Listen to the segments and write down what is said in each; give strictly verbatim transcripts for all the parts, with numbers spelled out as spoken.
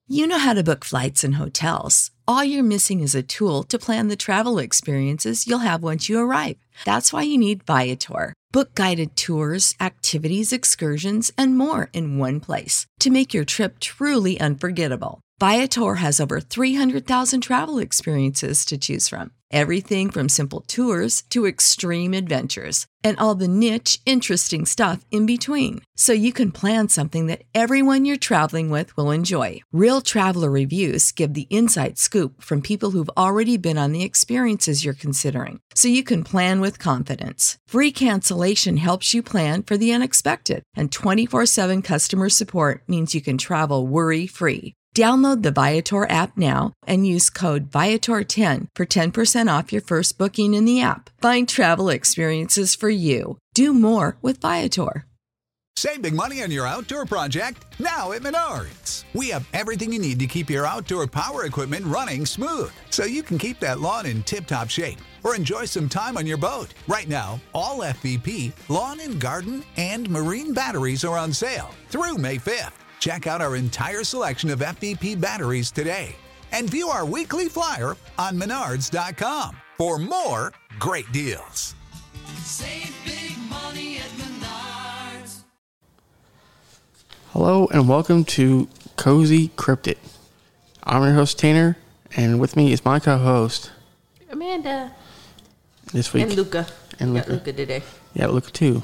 You know how to book flights and hotels. All you're missing is a tool to plan the travel experiences you'll have once you arrive. That's why you need Viator. Book guided tours, activities, excursions, and more in one place to make your trip truly unforgettable. Viator has over three hundred thousand travel experiences to choose from. Everything from simple tours to extreme adventures and all the niche, interesting stuff in between. So you can plan something that everyone you're traveling with will enjoy. Real traveler reviews give the inside scoop from people who've already been on the experiences you're considering. So you can plan with confidence. Free cancellation helps you plan for the unexpected. And twenty-four seven customer support means you can travel worry-free. Download the Viator app now and use code Viator ten for ten percent off your first booking in the app. Find travel experiences for you. Do more with Viator. Save big money on your outdoor project now at Menards. We have everything you need to keep your outdoor power equipment running smooth so you can keep that lawn in tip-top shape or enjoy some time on your boat. Right now, all F V P, lawn and garden, and marine batteries are on sale through May fifth. Check out our entire selection of F V P batteries today and view our weekly flyer on menards dot com for more great deals. Save big money at Menards. Hello and welcome to Cozy Cryptid. I'm your host Tanner, and with me is my co-host Amanda. This week And Luca. And We Luca. got Luca today. Yeah, Luca too.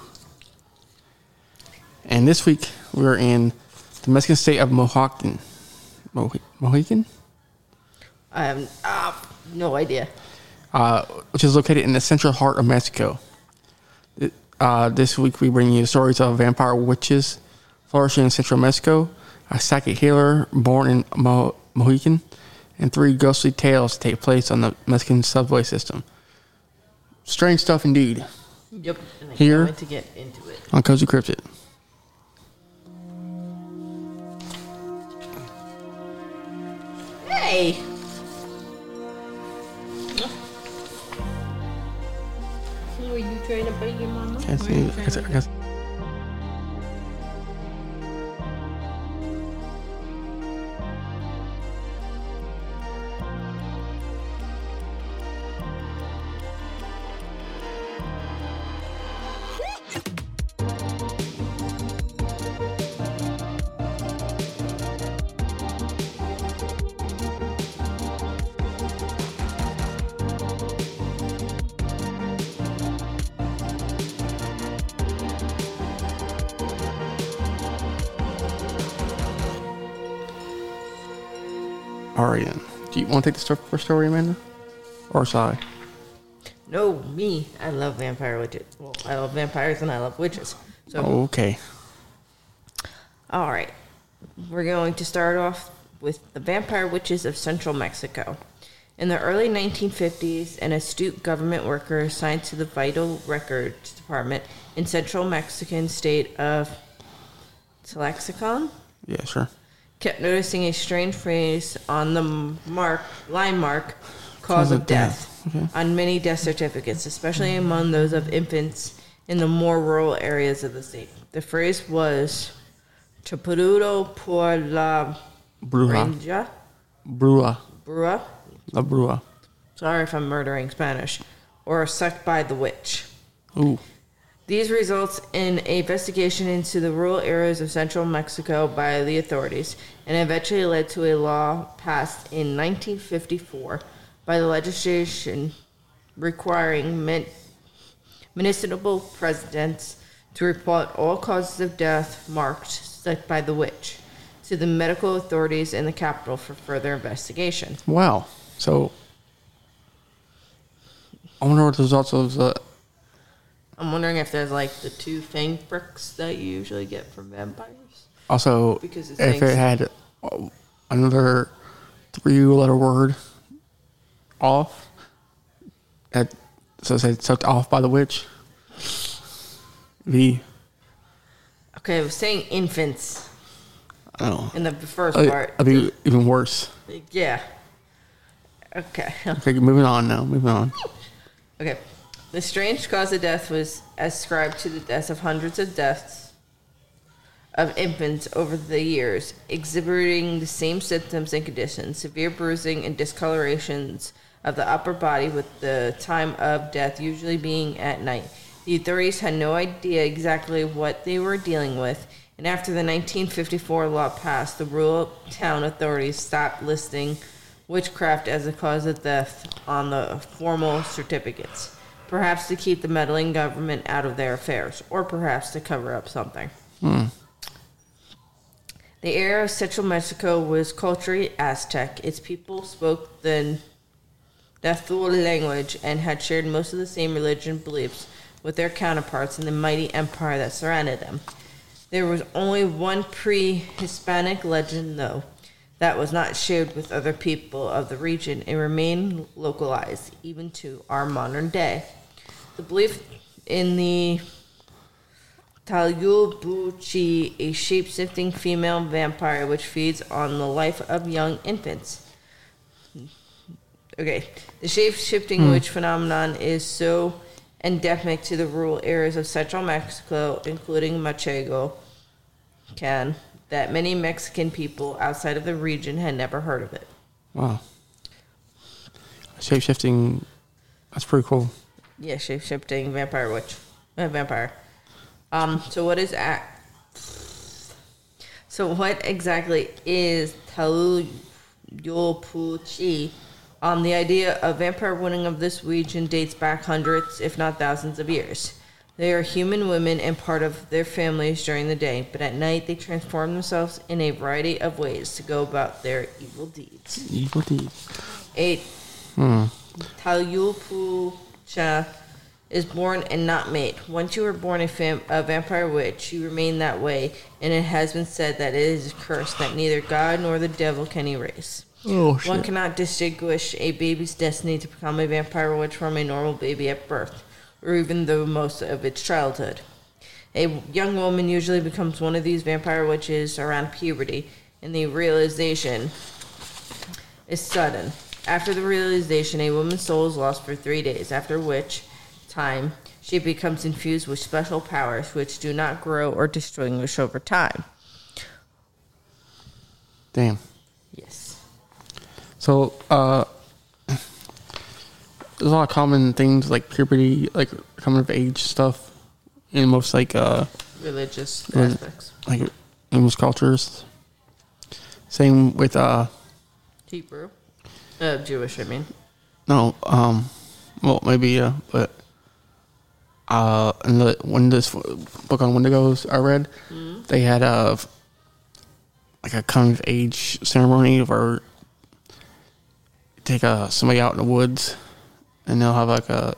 And this week we're in the Mexican state of Mohican. Mo- Mohican? I have uh, no idea. Uh, which is located in the central heart of Mexico. Uh, this week we bring you the stories of vampire witches flourishing in central Mexico, a psychic healer born in Mo- Mohican, and three ghostly tales take place on the Mexican subway system. Strange stuff indeed. Yep. And I Here- can't wait to get into it. On Cozy Cryptid. Hey! Were you trying to bite your mama? Can't Were see. you I trying guess, to- I guess. All right, then. Do you want to take the sto- first story, Amanda? Or shall I? No, me. I love vampire witches. Well, I love vampires and I love witches. So, Okay. all right. We're going to start off with the vampire witches of central Mexico. In the early nineteen fifties, an astute government worker assigned to the Vital Records Department in central Mexican state of Tlaxcalan Yeah, sure. kept noticing a strange phrase on the mark, line mark, cause of death, Okay. on many death certificates, especially among those of infants in the more rural areas of the state. The phrase was Chapurudo por la Bruja. Branja, Brua. Brua. La Brua. Sorry if I'm murdering Spanish. Or sucked by the witch. Ooh. These results in an investigation into the rural areas of central Mexico by the authorities, and eventually led to a law passed in nineteen fifty-four by the legislation requiring min- municipal presidents to report all causes of death marked sucked by the witch to the medical authorities in the capital for further investigation. Wow. So, I wonder what the results of the... I'm wondering if there's like the two fang pricks that you usually get from vampires. Also, Because it if it thinks- had uh, another three-letter word off, that, so it said sucked off by the witch, the... Okay, I was saying infants I don't know. in the first Uh, part. That'd be even worse. Yeah. Okay. Okay, moving on now. Moving on. Okay. The strange cause of death was ascribed to the deaths of hundreds of deaths of infants over the years, exhibiting the same symptoms and conditions, severe bruising and discolorations of the upper body, with the time of death usually being at night. The authorities had no idea exactly what they were dealing with, and after the nineteen fifty-four law passed, the rural town authorities stopped listing witchcraft as a cause of death on the formal certificates, perhaps to keep the meddling government out of their affairs, or perhaps to cover up something. Hmm. The area of central Mexico was culturally Aztec. Its people spoke the Nahuatl language and had shared most of the same religion beliefs with their counterparts in the mighty empire that surrounded them. There was only one pre-Hispanic legend, though, that was not shared with other people of the region and remained localized even to our modern day. The belief in the Tayubuchi, a shape-shifting female vampire which feeds on the life of young infants. Okay, the shape-shifting Hmm. witch phenomenon is so endemic to the rural areas of central Mexico, including Manchego, can, that many Mexican people outside of the region had never heard of it. Wow. Shape shifting. That's pretty cool. Yeah, shape-shifting vampire witch. Uh, vampire. Um, so what is a- So what exactly is Tayubuchi? Um, the idea of vampire women of this region dates back hundreds, if not thousands of years. They are human women and part of their families during the day, but at night they transform themselves in a variety of ways to go about their evil deeds. Evil deed. A Hmm. Tayupucha is born and not made. Once you are born a, fam- a vampire witch, you remain that way, and it has been said that it is a curse that neither God nor the devil can erase. Oh, shit. One cannot distinguish a baby's destiny to become a vampire witch from a normal baby at birth, or even though most of its childhood. A young woman usually becomes one of these vampire witches around puberty, and the realization is sudden. After the realization, a woman's soul is lost for three days, after which time she becomes infused with special powers which do not grow or distinguish over time. Damn. Yes. So, uh, there's a lot of common things like puberty, like coming of age stuff, in most like uh, Religious Reli- aspects. like in most cultures. Same with uh, Hebrew. Uh, Jewish, I mean. no, um, well maybe yeah, but uh, in the when this book on Wendigos I read, Mm-hmm. they had a like a coming of age ceremony where take uh, somebody out in the woods, and they'll have like a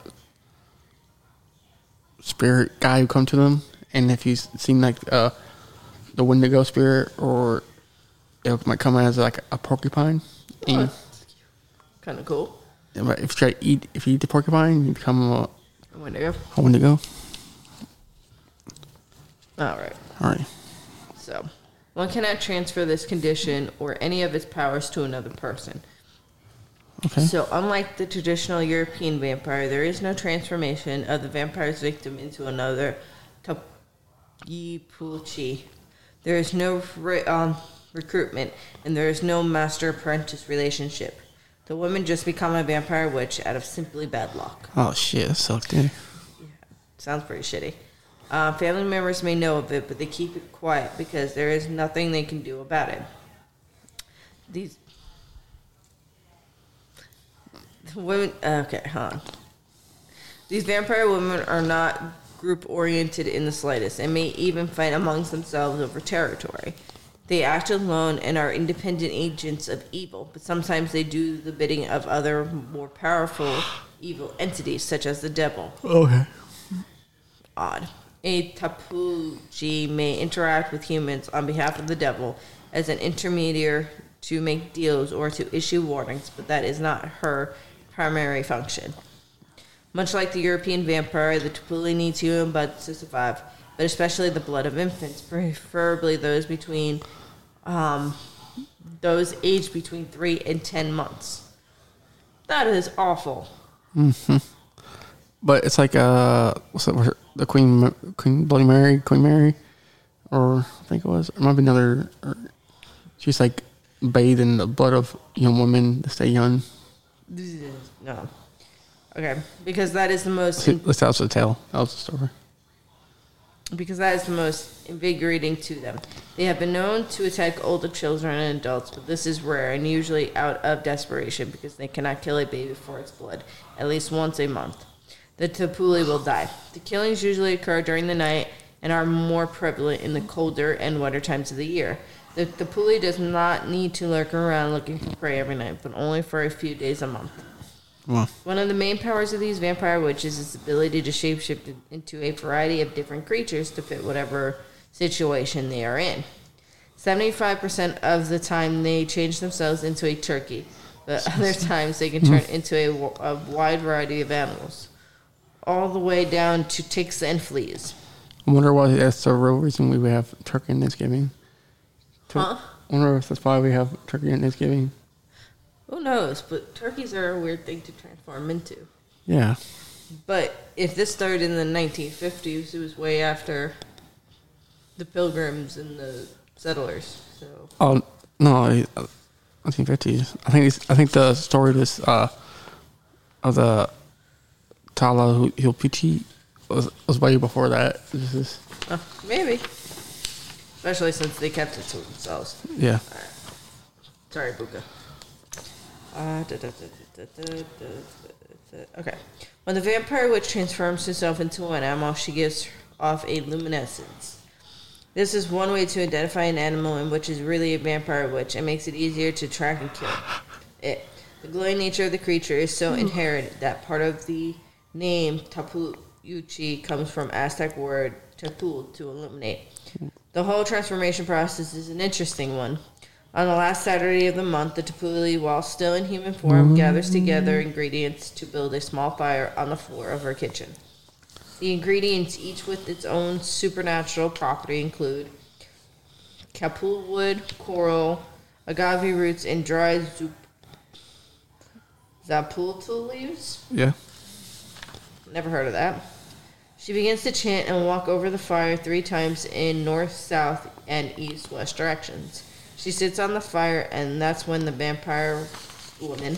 spirit guy who come to them, and if he's seen like uh, the Wendigo spirit, or it might come as like a porcupine. And Kind of cool. if you try to eat, if you eat the porcupine, you become a, A Wendigo. a Wendigo. All right. All right. So, one cannot transfer this condition or any of its powers to another person. Okay. So, unlike the traditional European vampire, there is no transformation of the vampire's victim into another Tayipuchi. There is no re- um, recruitment, and there is no master-apprentice relationship. The women just become a vampire witch out of simply bad luck. Oh shit, that sucked, dude. Sounds pretty shitty. Uh, family members may know of it, but they keep it quiet because there is nothing they can do about it. These the women, okay, huh? These vampire women are not group-oriented in the slightest, and may even fight amongst themselves over territory. They act alone and are independent agents of evil, but sometimes they do the bidding of other more powerful evil entities, such as the devil. Okay. Odd. A Tapuji may interact with humans on behalf of the devil as an intermediary to make deals or to issue warnings, but that is not her primary function. Much like the European vampire, the Tapuli needs human blood to survive, but especially the blood of infants, preferably those between um, those aged between three and ten months. That is awful. But it's like uh, what's that? The Queen, Queen Bloody Mary, Queen Mary, or I think it was. It might be another. Or, she's like bathed in the blood of young women to stay young. No. Okay, because that is the most. See, that was the tale. That was the story. Because that is the most invigorating to them. They have been known to attack older children and adults, but this is rare and usually out of desperation because they cannot kill a baby for its blood at least once a month. The tapuli will die. The killings usually occur during the night and are more prevalent in the colder and wetter times of the year. The tapuli does not need to lurk around looking for prey every night, but only for a few days a month. Wow. One of the main powers of these vampire witches is the ability to shapeshift into a variety of different creatures to fit whatever situation they are in. seventy-five percent of the time they change themselves into a turkey, but other times they can turn into a, a wide variety of animals, all the way down to ticks and fleas. I wonder why that's the real reason we would have turkey on Thanksgiving. Tur- Huh? I wonder if that's why we have turkey on Thanksgiving. Who knows? But turkeys are a weird thing to transform into. Yeah. But if this started in the nineteen fifties, it was way after the Pilgrims and the settlers. So Oh no, nineteen fifties. I think it's, I think the story of this uh, of the Tala Hilpiti was was way before that. This is uh, maybe, especially since they kept it to themselves. yeah. Sorry, Buka. Uh, da, da, da, da, da, da, da, da. Okay. When the vampire witch transforms herself into an animal, she gives off a luminescence. This is one way to identify an animal in which is really a vampire witch and makes it easier to track and kill it. The glowing nature of the creature is so inherent that part of the name Tapuyuchi comes from Aztec word tapul, to illuminate. The whole transformation process is an interesting one. On the last Saturday of the month, the tapuli, while still in human form, gathers together ingredients to build a small fire on the floor of her kitchen. The ingredients, each with its own supernatural property, include kapul wood, coral, agave roots, and dried zup- zapulta leaves. Yeah. Never heard of that. She begins to chant and walk over the fire three times in north, south, and east-west directions. She sits on the fire, and that's when the vampire woman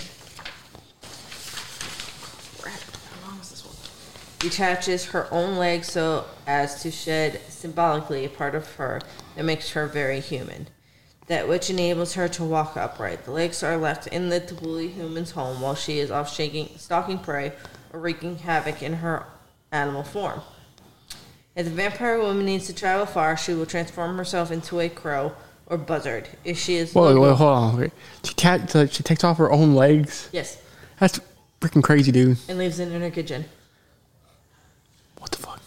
detaches her own legs so as to shed symbolically a part of her that makes her very human, that which enables her to walk upright. The legs are left in the tapuli human's home while she is off shaking, stalking prey or wreaking havoc in her animal form. If the vampire woman needs to travel far, she will transform herself into a crow or buzzard. If she is Wait, local- wait, hold on. Wait. She, ta- so she takes off her own legs? yes, That's freaking crazy, dude. and leaves it in her kitchen. What the fuck?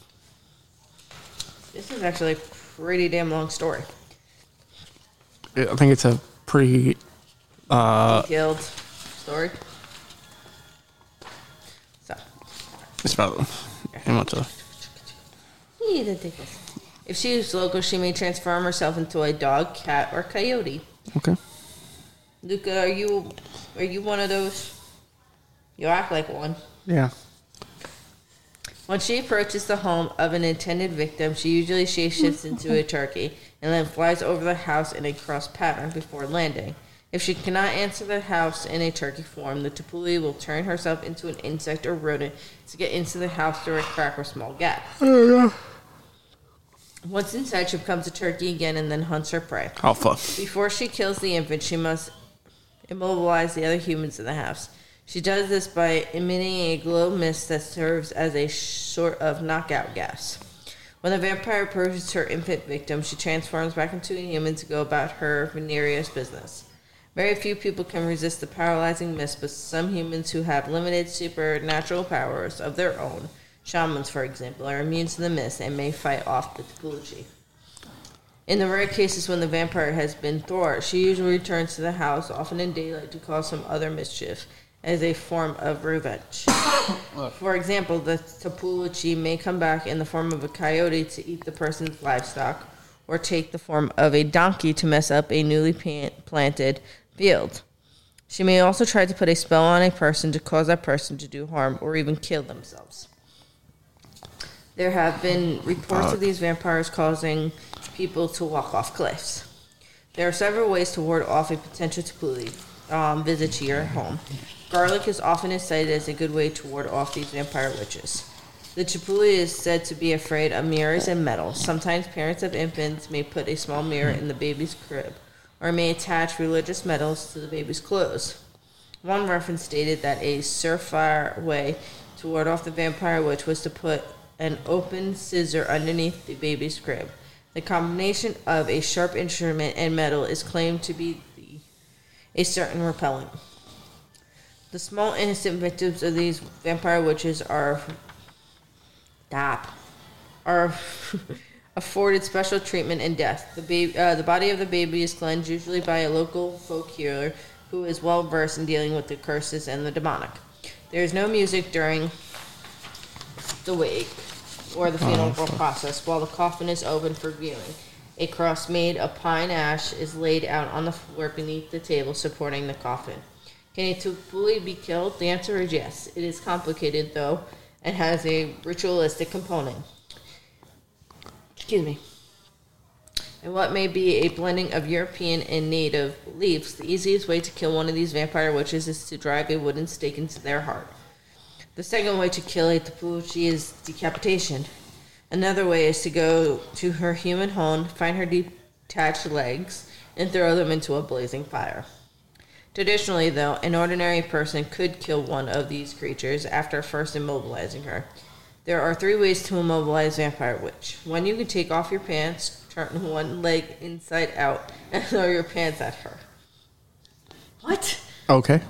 This is actually a pretty damn long story. I think it's a pretty... Uh, Detailed story. So, it's about... How much of... you need to take this. If she is local, she may transform herself into a dog, cat, or coyote. Okay. Luca, are you are you one of those? You act like one. Yeah. When she approaches the home of an intended victim, she usually shapeshifts into a turkey and then flies over the house in a cross pattern before landing. If she cannot answer the house in a turkey form, the tapuli will turn herself into an insect or rodent to get into the house through a crack or small gap. Once inside, she becomes a turkey again and then hunts her prey. Oh, fuck. Before she kills the infant, she must immobilize the other humans in the house. She does this by emitting a glow mist that serves as a sort of knockout gas. When the vampire approaches her infant victim, she transforms back into a human to go about her venereous business. Very few people can resist the paralyzing mist, but some humans who have limited supernatural powers of their own, shamans for example, are immune to the mist and may fight off the tapuli. In the rare cases when the vampire has been thwarted, she usually returns to the house, often in daylight, to cause some other mischief as a form of revenge. For example, the tapuli may come back in the form of a coyote to eat the person's livestock, or take the form of a donkey to mess up a newly planted field. She may also try to put a spell on a person to cause that person to do harm or even kill themselves. There have been reports of these vampires causing people to walk off cliffs. There are several ways to ward off a potential Tepuli um, visit to your home. Garlic is often cited as a good way to ward off these vampire witches. The Tepuli is said to be afraid of mirrors and metal. Sometimes parents of infants may put a small mirror in the baby's crib, or may attach religious medals to the baby's clothes. One reference stated that a surefire way to ward off the vampire witch was to put an open scissor underneath the baby's crib. The combination of a sharp instrument and metal is claimed to be the, a certain repellent. The small innocent victims of these vampire witches are Stop. Are afforded special treatment and death. The baby, uh, the body of the baby is cleansed, usually by a local folk healer who is well versed in dealing with the curses and the demonic. There is no music during the wake or the funeral oh, process while the coffin is open for viewing. A cross made of pine ash is laid out on the floor beneath the table supporting the coffin. Can a Tepuli be killed? The answer is yes. It is complicated, though, and has a ritualistic component. Excuse me. And what may be a blending of European and native beliefs, the easiest way to kill one of these vampire witches is to drive a wooden stake into their heart. The second way to kill a Tepuli is decapitation. Another way is to go to her human home, find her detached legs, and throw them into a blazing fire. Traditionally, though, an ordinary person could kill one of these creatures after first immobilizing her. There are three ways to immobilize vampire witch. One, you can take off your pants, turn one leg inside out, and throw your pants at her. What? Okay.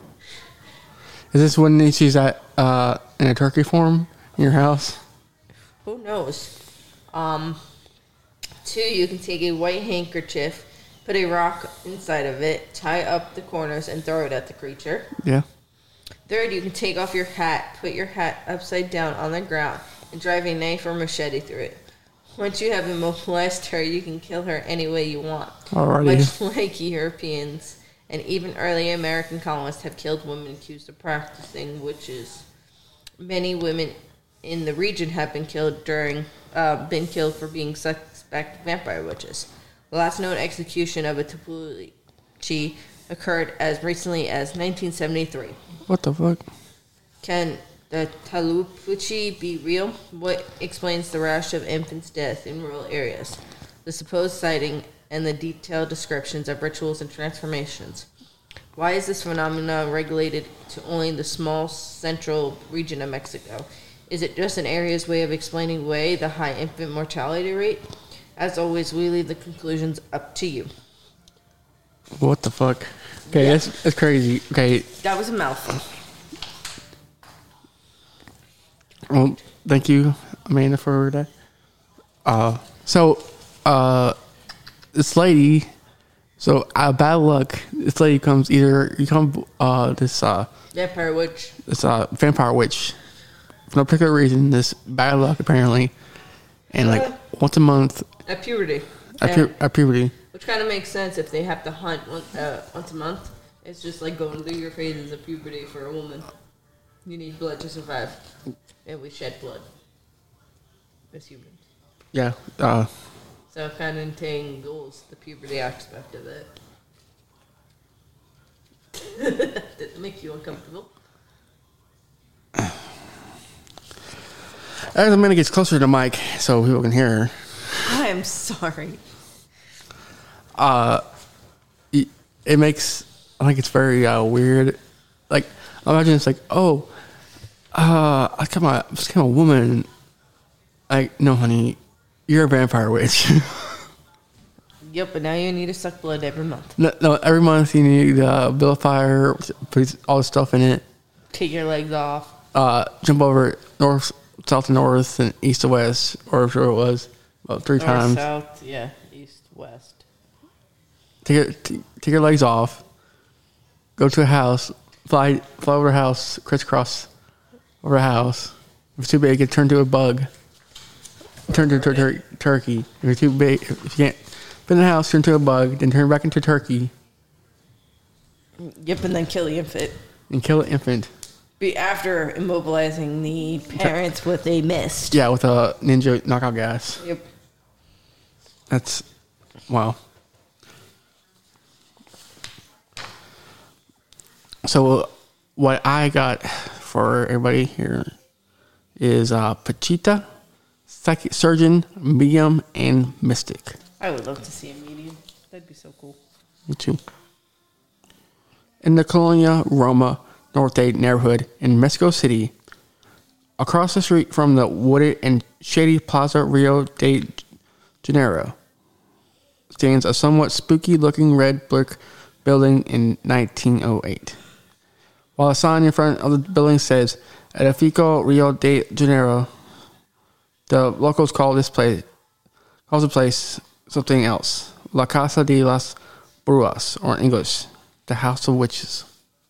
Is this when she's at uh, in a turkey form in your house? Who knows? Um, two, you can take a white handkerchief, put a rock inside of it, tie up the corners, and throw it at the creature. Yeah. Third, you can take off your hat, put your hat upside down on the ground, and drive a knife or machete through it. Once you have immobilized her, you can kill her any way you want. Alrighty. Much like Europeans and even early American colonists have killed women accused of practicing witches. Many women in the region have been killed during, uh, been killed for being suspect vampire witches. The last known execution of a Tepuli occurred as recently as nineteen seventy-three. What the fuck? Can the Tepuli be real? What explains the rash of infants' death in rural areas? The supposed sighting and the detailed descriptions of rituals and transformations. Why is this phenomenon regulated to only the small central region of Mexico? Is it just an area's way of explaining away the high infant mortality rate? As always, we leave the conclusions up to you. What the fuck? Okay, yeah. that's, that's crazy. Okay. That was a mouthful. Well, thank you, Amanda, for that. Uh, so, uh, this lady, so uh, bad luck. This lady comes either you come uh this uh vampire witch. This uh vampire witch for no particular reason. This bad luck apparently, and like uh, once a month at puberty. At, pu- at puberty. Which kind of makes sense if they have to hunt once, uh, once a month. It's just like going through your phases of puberty for a woman. You need blood to survive. And we shed blood. As humans. Yeah. Uh, so it kind of entangles the puberty aspect of it. Did it make you uncomfortable? As Amanda gets closer to the mic so people can hear her. I'm sorry. Uh, it, it makes, I think it's very uh, weird. Like, imagine it's like, oh, uh, I became a, I became a woman. Like, no, honey, you're a vampire witch. Yep, but now you need to suck blood every month. No, no every month you need uh, build a fire, put all the stuff in it. Take your legs off. Uh, jump over north, south to north, and east to west, or whatever it was, about three north, times. South, yeah, east, west. Take your, t- take your legs off. Go to a house. Fly, fly over a house, crisscross over a house. If it's too big, it turn to a bug. Turn to a tur- tur- turkey. If you're too big, if you can't fit in the house, turn to a bug, then turn back into a turkey. Yep, and then kill the infant. And kill the infant. Be after immobilizing the parents with a mist. Yeah, with a ninja knockout gas. Yep. That's wow. So what I got for everybody here is uh, Pachita, psychic surgeon, medium, and mystic. I would love to see a medium. That'd be so cool. Me too. In the Colonia Roma Norte neighborhood in Mexico City, across the street from the wooded and shady Plaza Rio de Janeiro, stands a somewhat spooky-looking red brick building in nineteen oh eight. While a sign in front of the building says Edificio Rio de Janeiro, the locals call this place calls the place something else, La Casa de las Brujas, or in English, the House of Witches.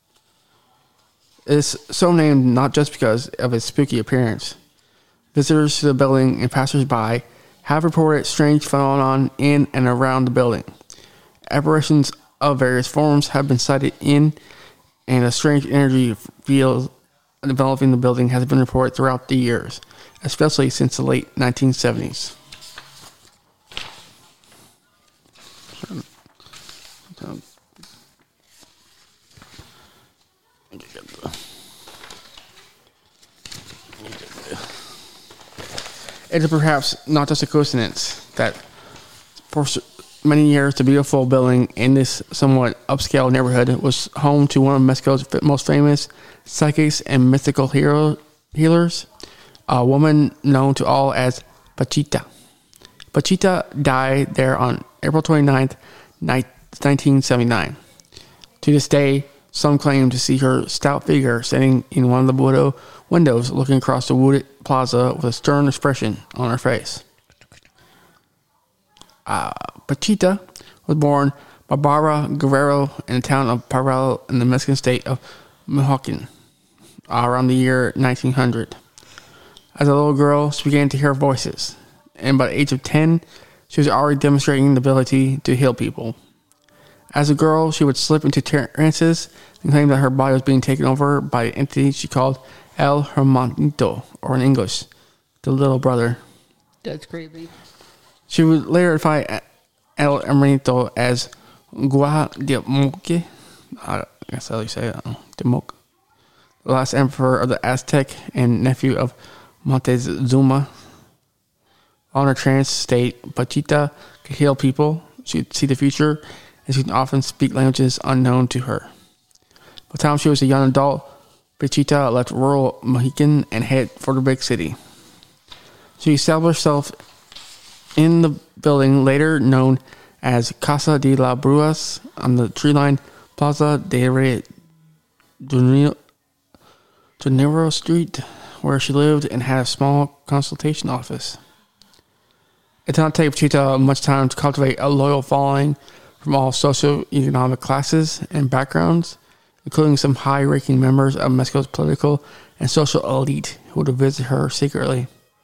It is so named not just because of its spooky appearance. Visitors to the building and passers-by have reported strange phenomenon in and around the building. Apparitions of various forms have been sighted in, and a strange energy field developing the building has been reported throughout the years, especially since the late nineteen seventies. It is perhaps not just a coincidence that for many years the beautiful building in this somewhat upscale neighborhood was home to one of Mexico's most famous psychics and mystical hero, healers, a woman known to all as Pachita. Pachita died there on April twenty-ninth, nineteen seventy-nine. To this day, some claim to see her stout figure standing in one of the widow windows looking across the wooded plaza with a stern expression on her face. Uh, Pachita was born by Barbara Guerrero in the town of Parral in the Mexican state of Michoacan uh, around the year nineteen hundred. As a little girl, she began to hear voices, and by the age of ten, she was already demonstrating the ability to heal people. As a girl, she would slip into trances and claim that her body was being taken over by an entity she called El Hermanito, or in English, the little brother. That's crazy. She would later defy El Hermanito as Guatemoc, I guess how you say it, I don't know, Temoc, the last emperor of the Aztec and nephew of Montezuma. On her trance state, Pachita could heal people, she could see the future, and she could often speak languages unknown to her. By the time she was a young adult, Pachita left rural Mohican and headed for the big city. She established herself in the building later known as Casa de las Brujas on the tree-lined Plaza de Rio de Janeiro Street, where she lived and had a small consultation office. It did not take Pachita much time to cultivate a loyal following from all socio-economic classes and backgrounds, including some high-ranking members of Mexico's political and social elite who would visit her secretly.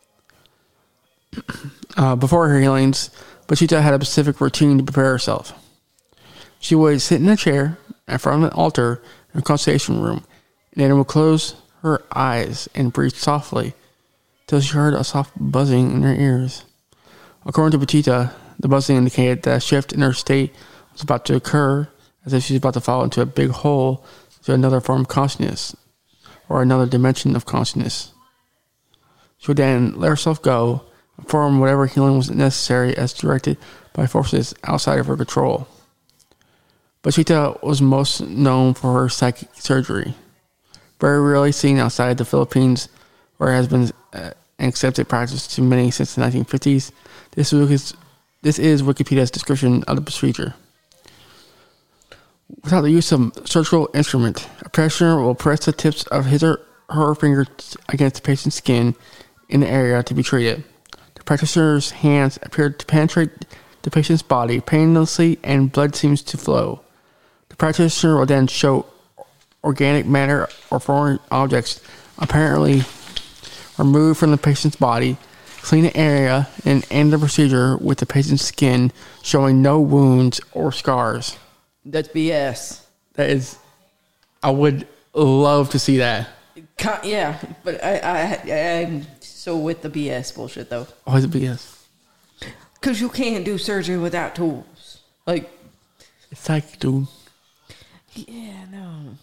Uh, before her healings, Pachita had a specific routine to prepare herself. She would sit in a chair in front of an altar in her consultation room, and then would close her eyes and breathe softly till she heard a soft buzzing in her ears. According to Pachita, the buzzing indicated that a shift in her state was about to occur, as if she was about to fall into a big hole to another form of consciousness, or another dimension of consciousness. She would then let herself go and perform whatever healing was necessary as directed by forces outside of her control. Pachita was most known for her psychic surgery, very rarely seen outside the Philippines, where it has been uh, an accepted practice to many since the nineteen fifties. This is, this is Wikipedia's description of the procedure. Without the use of a surgical instrument, a practitioner will press the tips of his or her fingers against the patient's skin in the area to be treated. The practitioner's hands appear to penetrate the patient's body painlessly and blood seems to flow. The practitioner will then show organic matter or foreign objects apparently removed from the patient's body, clean the area, and end the procedure with the patient's skin showing no wounds or scars. That's B S. That is, I would love to see that. Con- yeah, but I, I, I'm so with the B S bullshit, though. Why is it B S? Because you can't do surgery without tools. Like, It's like, dude. yeah, no.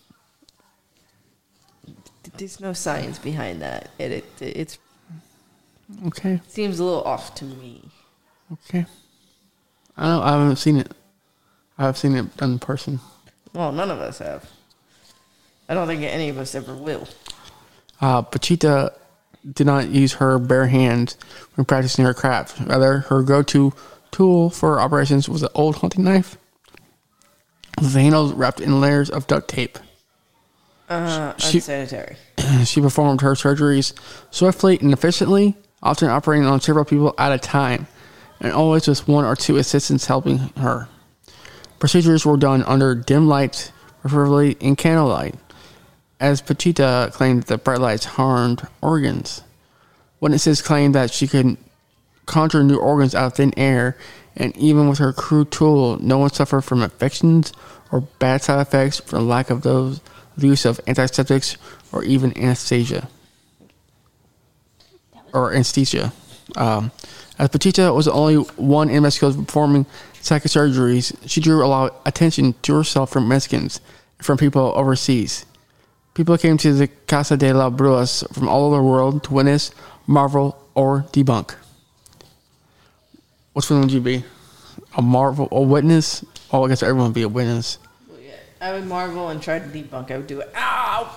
There's no science behind that. It, it it's Okay. seems a little off to me. Okay. I don't know. I haven't seen it. I've seen it done in person. Well, none of us have. I don't think any of us ever will. Uh, Pachita did not use her bare hands when practicing her craft. Rather, her go-to tool for operations was an old hunting knife with the handles wrapped in layers of duct tape. Uh, She- unsanitary. She performed her surgeries swiftly and efficiently, often operating on several people at a time, and always with one or two assistants helping her. Procedures were done under dim lights, preferably in candlelight, as Pachita claimed that bright lights harmed organs. Witnesses claimed that she could conjure new organs out of thin air, and even with her crude tool, no one suffered from infections or bad side effects from lack of those the use of antiseptics or even anesthesia or anesthesia. Um, as Pachita was the only one in Mexico performing psychic surgeries, she drew a lot of attention to herself from Mexicans and from people overseas. People came to the Casa de las Brujas from all over the world to witness, marvel, or debunk. Which one would you be? A marvel, a witness? Oh, I guess everyone would be a witness. Well, yeah, I would marvel and try to debunk. I would do it. Ow!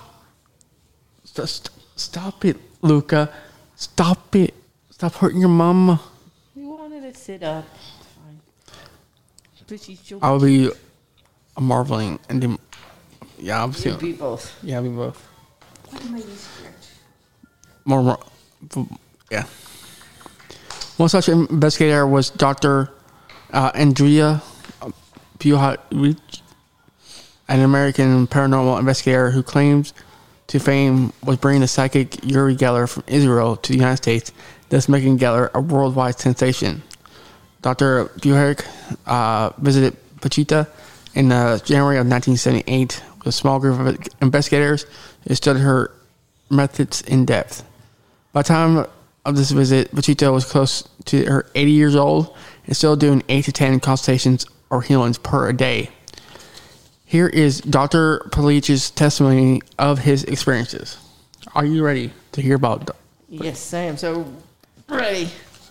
Just stop it, Luca. Stop it. Stop hurting your mama. You wanted to sit up. It's fine. But she's joking. I would be a marveling and dem- yeah, I'm You'd seeing. be both. Yeah, I'll be both. What am I used More, more, yeah. One such investigator was Doctor Uh, Andrea Pujarich, an American paranormal investigator who claims to fame was bringing the psychic Uri Geller from Israel to the United States, thus making Geller a worldwide sensation. Doctor Pujarich uh, visited Pachita in uh, January of nineteen seventy-eight with a small group of investigators who studied her methods in depth. By the time of this visit, Pachita was close to her eighty years old and still doing eight to ten consultations or healings per day. Here is Doctor Palich's testimony of his experiences. Are you ready to hear about it? Yes, I am so ready.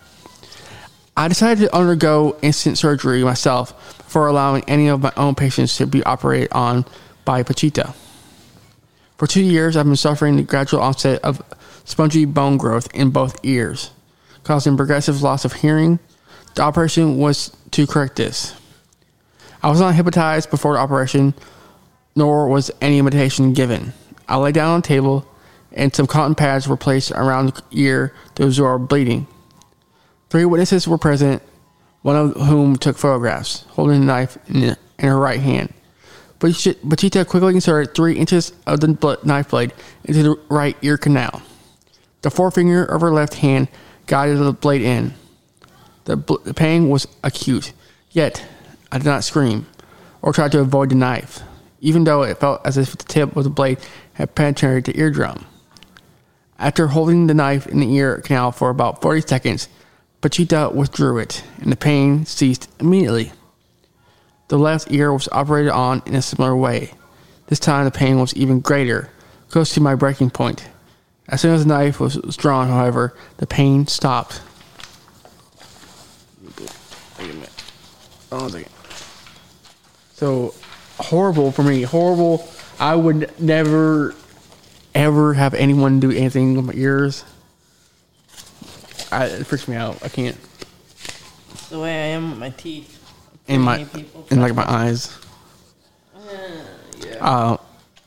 I decided to undergo instant surgery myself before allowing any of my own patients to be operated on by Pachita. For two years, I've been suffering the gradual onset of spongy bone growth in both ears, causing progressive loss of hearing. The operation was to correct this. I was not hypnotized before the operation, nor was any medication given. I lay down on a table, and some cotton pads were placed around the ear to absorb bleeding. Three witnesses were present, one of whom took photographs, holding a knife in, in her right hand. Pachita quickly inserted three inches of the bl- knife blade into the right ear canal. The forefinger of her left hand guided the blade in. The, bl- the pain was acute, yet I did not scream or try to avoid the knife, even though it felt as if the tip of the blade had penetrated the eardrum. After holding the knife in the ear canal for about forty seconds, Pachita withdrew it, and the pain ceased immediately. The left ear was operated on in a similar way. This time the pain was even greater, close to my breaking point. As soon as the knife was drawn, however, the pain stopped. Wait a minute. Hold on a second. So, horrible for me. Horrible. I would never, ever have anyone do anything with my ears. I, it freaks me out. I can't. It's the way I am with my teeth. In my, Many people in like my eyes. Uh, yeah. Uh,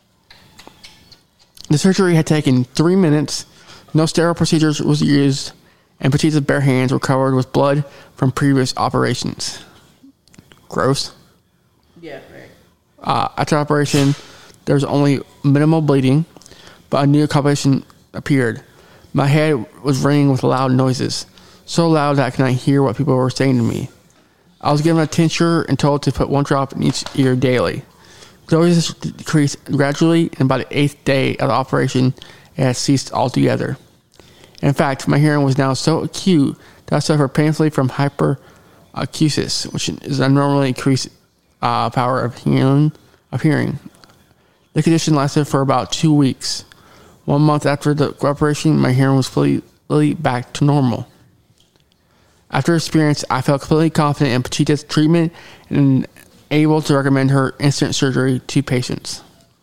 the surgery had taken three minutes. No sterile procedures was used, and Pachita's bare hands were covered with blood from previous operations. Gross. Yeah, right. Uh, after the operation, there was only minimal bleeding, but a new complication appeared. My head was ringing with loud noises, so loud that I could not hear what people were saying to me. I was given a tincture and told to put one drop in each ear daily. The noises decreased gradually, and by the eighth day of the operation, it had ceased altogether. In fact, my hearing was now so acute that I suffered painfully from hyperacusis, which is a normally increased uh, power of hearing. Of hearing. The condition lasted for about two weeks. One month after the operation, my hearing was fully, fully back to normal. After experience, I felt completely confident in Pachita's treatment and able to recommend her instant surgery to patients.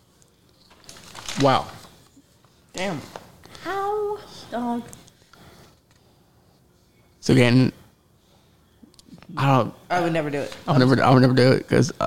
Wow. Damn. Ow. Dog. So again, I don't. I would never do it. I would never. I would never do it because. Uh,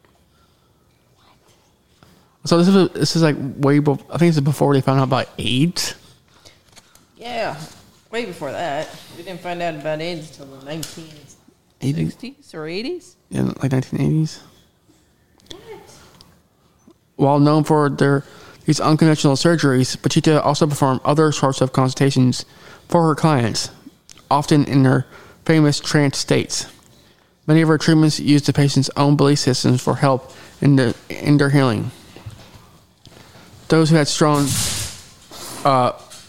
so this is this is like way before. I think this is before they found out about AIDS. Yeah, way before that. We didn't find out about AIDS until the nineteen sixties or eighties. Yeah, like nineteen eighties. What? While known for their these unconventional surgeries, Pachita also performed other sorts of consultations for her clients, often in their famous trance states. Many of her treatments used the patient's own belief systems for help in, the, in their healing. Those who had strong... Uh,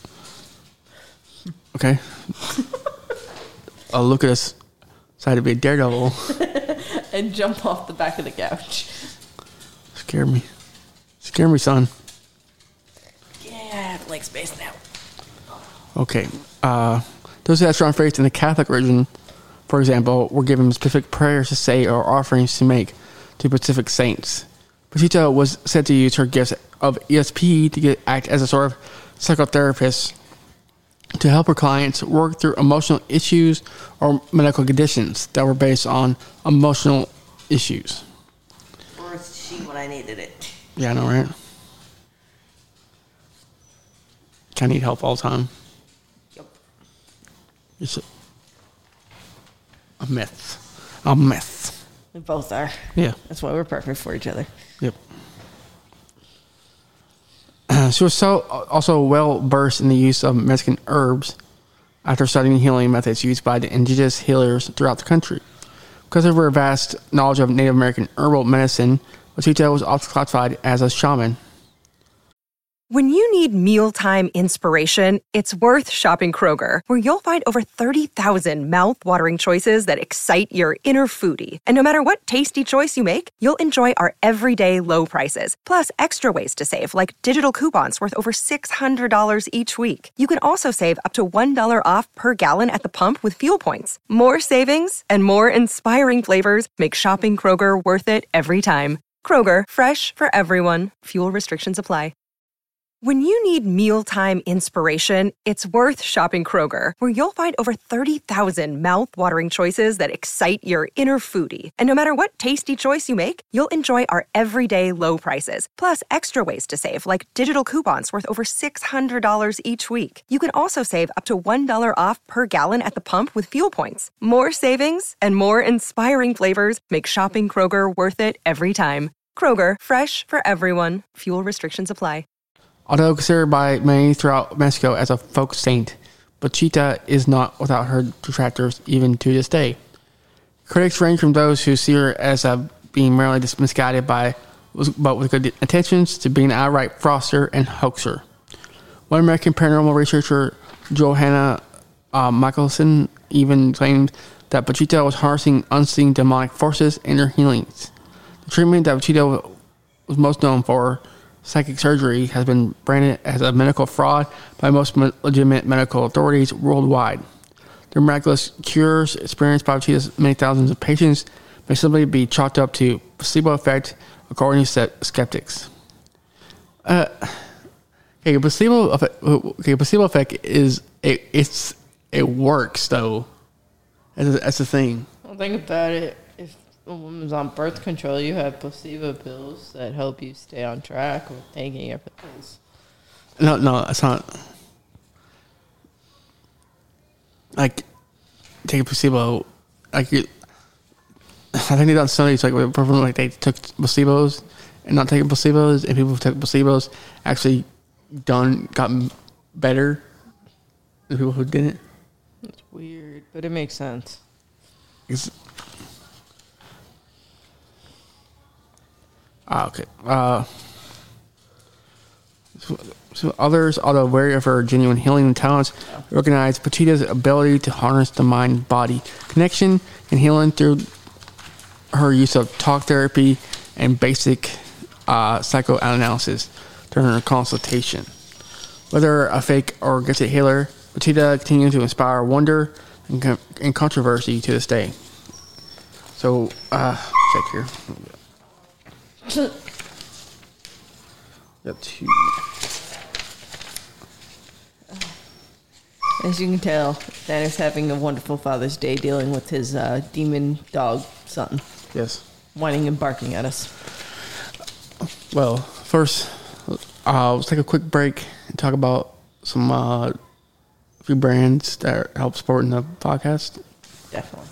okay. uh, look at us. Decided to be a daredevil. And jump off the back of the couch. Scared me. Scared me, son. Yeah, I have leg space now. Okay. Uh, those who had strong faith in the Catholic religion, for example, were given specific prayers to say or offerings to make to specific saints. Pachita was said to use her gifts of E S P to get, act as a sort of psychotherapist to help her clients work through emotional issues or medical conditions that were based on emotional issues. Where's she when I needed it? Yeah, I know, right? I need help all the time. Yep. It's a, a myth. A myth. We both are. Yeah. That's why we're perfect for each other. Yep. She was so also well versed in the use of Mexican herbs after studying healing methods used by the indigenous healers throughout the country. Because of her vast knowledge of Native American herbal medicine, Pachita was also classified as a shaman. When you need mealtime inspiration, it's worth shopping Kroger, where you'll find over thirty thousand mouth-watering choices that excite your inner foodie. And no matter what tasty choice you make, you'll enjoy our everyday low prices, plus extra ways to save, like digital coupons worth over six hundred dollars each week. You can also save up to one dollar off per gallon at the pump with fuel points. More savings and more inspiring flavors make shopping Kroger worth it every time. Kroger, fresh for everyone. Fuel restrictions apply. When you need mealtime inspiration, it's worth shopping Kroger, where you'll find over thirty thousand mouth-watering choices that excite your inner foodie. And no matter what tasty choice you make, you'll enjoy our everyday low prices, plus extra ways to save, like digital coupons worth over six hundred dollars each week. You can also save up to one dollar off per gallon at the pump with fuel points. More savings and more inspiring flavors make shopping Kroger worth it every time. Kroger, fresh for everyone. Fuel restrictions apply. Although considered by many throughout Mexico as a folk saint, Pachita is not without her detractors even to this day. Critics range from those who see her as a being merely misguided by, but with good intentions, to being an outright fraudster and hoaxer. One American paranormal researcher, Johanna uh, Michelson, even claimed that Pachita was harnessing unseen demonic forces in her healings. The treatment that Pachita was most known for, psychic surgery, has been branded as a medical fraud by most legitimate medical authorities worldwide. The miraculous cures experienced by Pachita's many thousands of patients may simply be chalked up to placebo effect, according to skeptics. Uh, okay, placebo effect. Okay, placebo effect is it. It's it works though. That's, that's the thing. Well, think about it. If a woman's on birth control, you have placebo pills that help you stay on track with taking your pills. No, no, it's not. Like, take a placebo. Like, you, I think they done studies like where like they took placebos and not taking placebos, and people who took placebos actually done gotten better than people who didn't. It's weird, but it makes sense. It's, Ah, okay. Uh, So others, although wary of her genuine healing talents, recognize Petita's ability to harness the mind-body connection and healing through her use of talk therapy and basic uh, psychoanalysis during her consultation. Whether a fake or gifted healer, Petita continues to inspire wonder and, con- and controversy to this day. So, uh, check here. Got two. As you can tell, Dan is having a wonderful Father's Day dealing with his uh, demon dog son. Yes. Whining and barking at us. Well, first, uh, let's take a quick break and talk about some uh, few brands that help supporting the podcast. Definitely.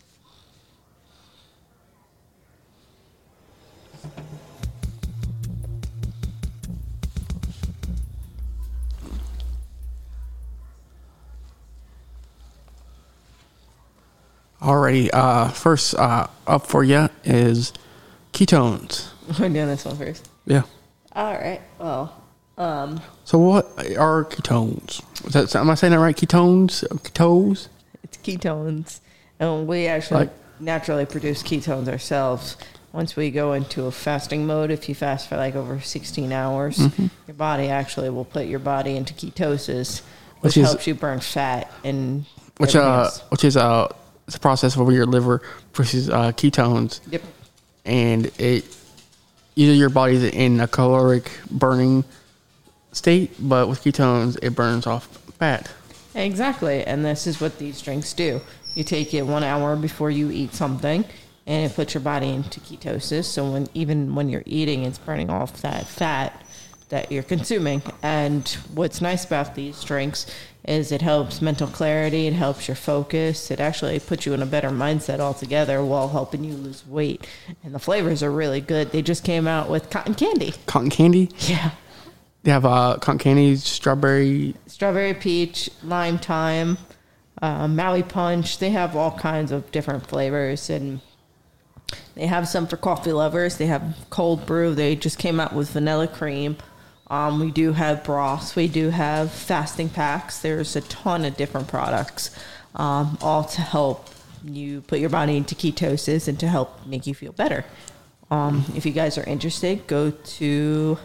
Alrighty, uh, first uh, up for you is ketones. We're doing this one first. Yeah. All right. Well, um, So what are ketones? Is that, am I saying that right? Ketones? Ketones? it's ketones, and we actually Like- naturally produce ketones ourselves. Once we go into a fasting mode, if you fast for like over sixteen hours, Mm-hmm. your body actually will put your body into ketosis, Which which, is- helps you burn fat and Which everything uh, else. which is uh, it's a process where your liver produces uh, ketones, Yep. and it either your body's in a caloric burning state, but with ketones it burns off fat. Exactly, and this is what these drinks do. You take it one hour before you eat something, and it puts your body into ketosis. So when even when you're eating, it's burning off that fat that you're consuming. And what's nice about these drinks is it helps mental clarity, it helps your focus, it actually puts you in a better mindset altogether while helping you lose weight. And the flavors are really good. They just came out with cotton candy. Cotton candy. Yeah. They have uh, cotton candy, strawberry. Strawberry peach, lime thyme, uh, Maui punch. They have all kinds of different flavors, and they have some for coffee lovers. They have cold brew. They just came out with vanilla cream. Um, we do have broths. We do have fasting packs. There's a ton of different products, um, all to help you put your body into ketosis and to help make you feel better. Um, if you guys are interested, go to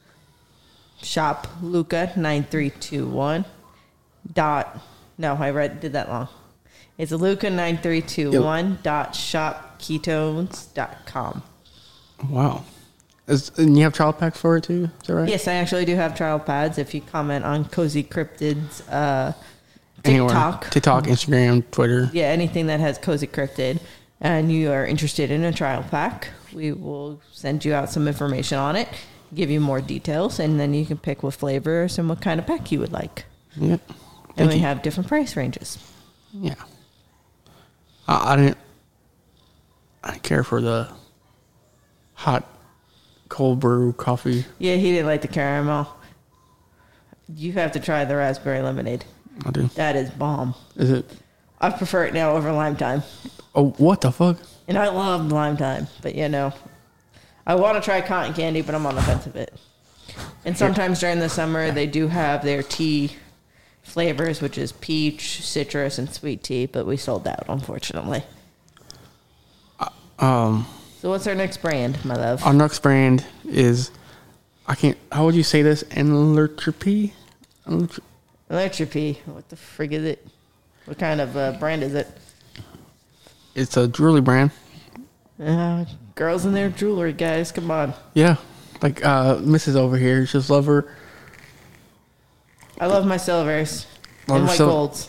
shop Luca nine three two one dot. No, I read did that long. It's Luca nine three two one dot shop ketones dot com. Wow. Is, and you have trial packs for it too? Is that right? Yes, I actually do have trial pads. If you comment on Cozy Cryptid's uh, Anywhere. TikTok, TikTok, Instagram, Twitter. yeah, anything that has Cozy Cryptid, and you are interested in a trial pack, we will send you out some information on it, give you more details, and then you can pick what flavors and what kind of pack you would like. Yep. And Thank we you. have different price ranges. Yeah. I, I didn't. I didn't care for the hot cold brew coffee. Yeah, he didn't like the caramel. You have to try the raspberry lemonade. I do. That is bomb. Is it? I prefer it now over lime time. Oh, what the fuck? And I love lime time, but you know, I want to try cotton candy, but I'm on the fence of it. And sometimes during the summer, they do have their tea flavors, which is peach, citrus, and sweet tea, but we sold out, unfortunately. Um, So what's our next brand, my love? our next brand is, I can't, how would you say this? Enlurtropy? Enlurtropy? Electropy. What the frig is it? What kind of uh, brand is it? It's a jewelry brand. Uh, girls in their jewelry, guys. Come on. Yeah. Like, uh, Missus over here, just love her. I love my silvers Love and her white sil- golds.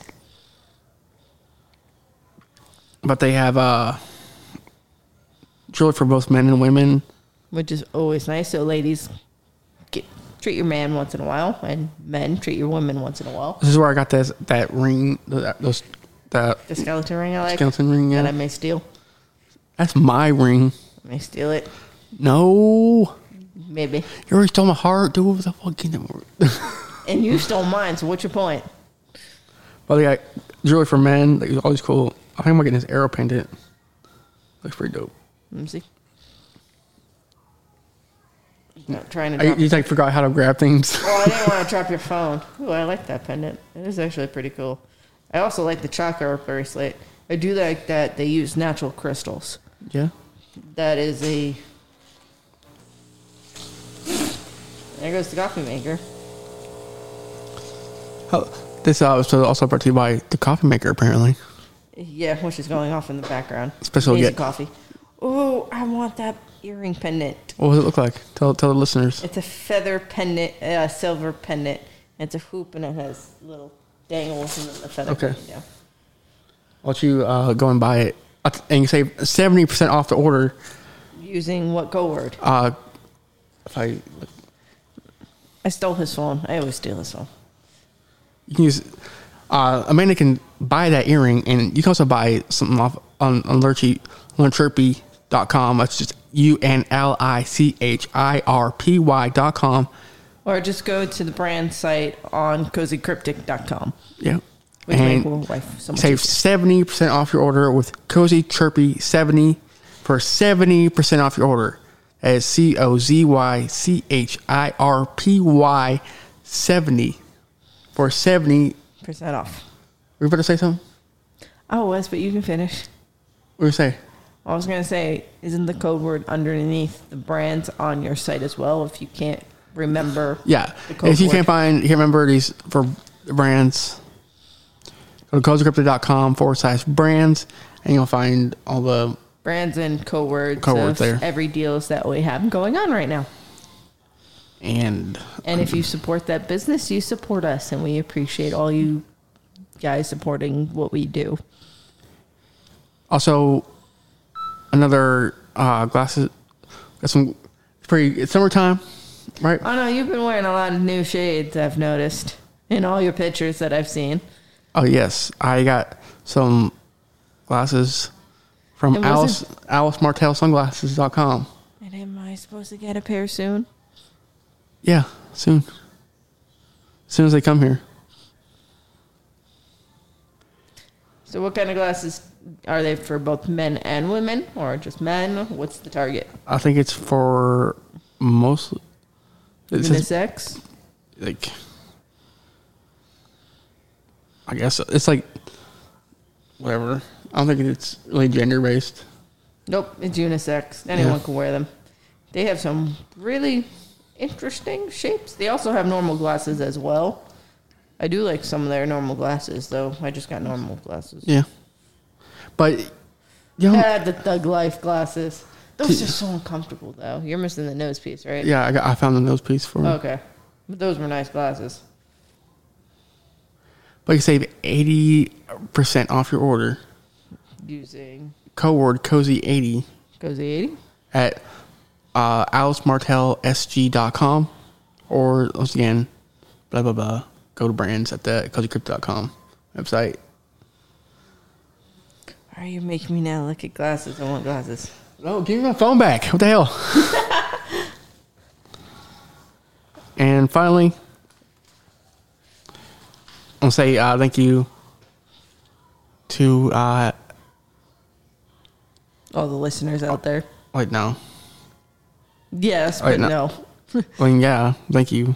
But they have, uh, jewelry for both men and women. Which is always nice. So, ladies, get, treat your man once in a while, and men, treat your women once in a while. This is where I got this, that ring, that, those, that The skeleton ring I like. skeleton ring, That I yeah. may steal. That's my ring. I may steal it. No. Maybe. You already stole my heart, dude. What the fucking... And you stole mine, so what's your point? But they got jewelry for men. Like, it's always cool. I think I'm getting this arrow pendant. Looks pretty dope. Let me see. Not trying to I, drop you like forgot how to grab things. Oh, I didn't want to drop your phone. Ooh, I like that pendant. It is actually pretty cool. I also like the chakra bracelet. I do like that they use natural crystals. Yeah. That is a... There goes the coffee maker. Oh, this uh, was also brought to you by the coffee maker, apparently. Yeah, which is going off in the background. Special Amazing get. coffee. Oh, I want that earring pendant. What does it look like? Tell tell the listeners. It's a feather pendant, a uh, silver pendant. It's a hoop and it has little dangles and then the feather Okay. coming down. Why don't you uh, go and buy it? And you save seventy percent off the order. Using what code word? Uh, if I, I stole his phone. I always steal his phone. you can use, uh, Amanda can buy that earring, and you can also buy something off on, on Lurchie, Lunchirpy dot com. That's just U N L I C H I R P Y dot com. Or just go to the brand site on cozy cryptic dot com. Yeah. We can And make life so much save easier. seventy percent off your order with Cozy Chirpy seventy for seventy percent off your order. That is C O Z Y C H I R P Y seventy for seventy. Percent off. Were you about to say something? I was, but you can finish. What were you say? I was going to say, isn't the code word underneath the brands on your site as well if you can't remember? Yeah. The code If you word. can't find, you can't remember these for brands, go to cozy crypto dot com forward slash brands, and you'll find all the Brands and code words Code of words there. every deals that we have going on right now. and And if you support that business, you support us, and we appreciate all you guys supporting what we do. also another uh, glasses. Got some. It's pretty. It's summertime, right? Oh no, you've been wearing a lot of new shades, I've noticed, in all your pictures that I've seen. Oh yes, I got some glasses from And Alice wasn't- Alice Martell Sunglasses dot com. And am I supposed to get a pair soon? Yeah, soon. As soon as they come here. So what kind of glasses are they for both men and women, or just men? What's the target? I think it's for most. It says, Unisex? like, I guess it's like whatever. I don't think it's really gender based. Nope, it's unisex. Anyone Yeah. can wear them. They have some really interesting shapes. They also have normal glasses as well. I do like some of their normal glasses, though. I just got normal glasses. Yeah, but you know, Yeah, the Thug Life glasses. Those are so uncomfortable, though. You're missing the nose piece, right? yeah, I got I found the nose piece for me. Okay. But those were nice glasses. But you save eighty percent off your order. Using Code word cozy eighty Cozy eighty. at uh, alice martell s g dot com, or once again, blah blah blah. Go to brands at the cozy crypto dot com website. Why are you making me now look at glasses? I want glasses. No, give me my phone back. What the hell? And finally, I'll say uh, thank you to uh, All the listeners out there. wait no, Yes, Wait, but no. no. well yeah, thank you.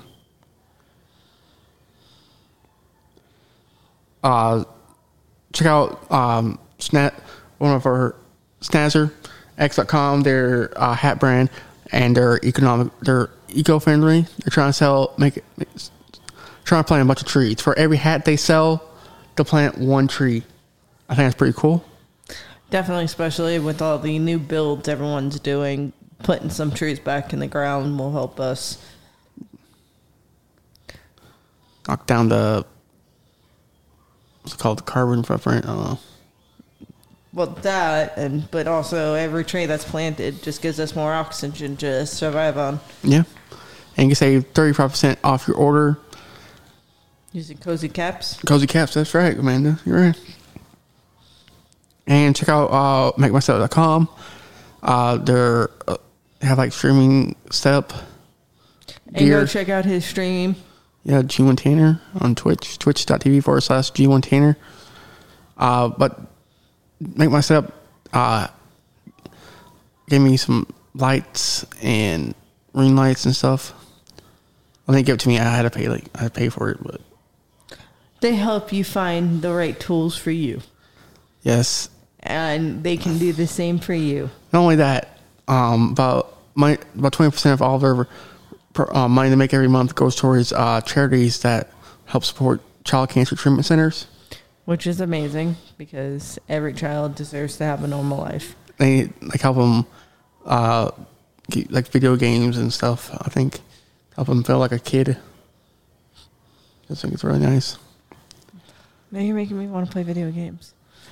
Uh, check out um, Snap, one of our Snazzer X dot com, their uh, hat brand, and they're economic. They're eco-friendly. They're trying to sell, make it, trying to plant a bunch of trees. For every hat they sell, they'll plant one tree. I think that's pretty cool. Definitely, especially with all the new builds everyone's doing, putting some trees back in the ground will help us. Knock down the what's it called, the carbon footprint. I don't know. Well, that, and but also every tree that's planted just gives us more oxygen to survive on. Yeah, and you can save thirty-five percent off your order. Using cozy caps. Cozy Caps, that's right, Amanda. You're right. And check out uh, make my stuff dot com. Uh, they're uh, have like streaming setup. And go Gear. check out his stream. Yeah, G one Tanner on Twitch, twitch.tv forward slash G one Tanner. Uh, but make my setup uh, gave me some lights and ring lights and stuff. When they give it to me, I had to pay like I had to pay for it, but They help you find the right tools for you, yes. and they can do the same for you. Not only that, um, about my about twenty percent of all their uh, money they make every month goes towards uh, charities that help support child cancer treatment centers. Which is amazing because every child deserves to have a normal life. They like help them, uh, get, like video games and stuff. I think help them feel like a kid. I think it's really nice. Now you're making me want to play video games.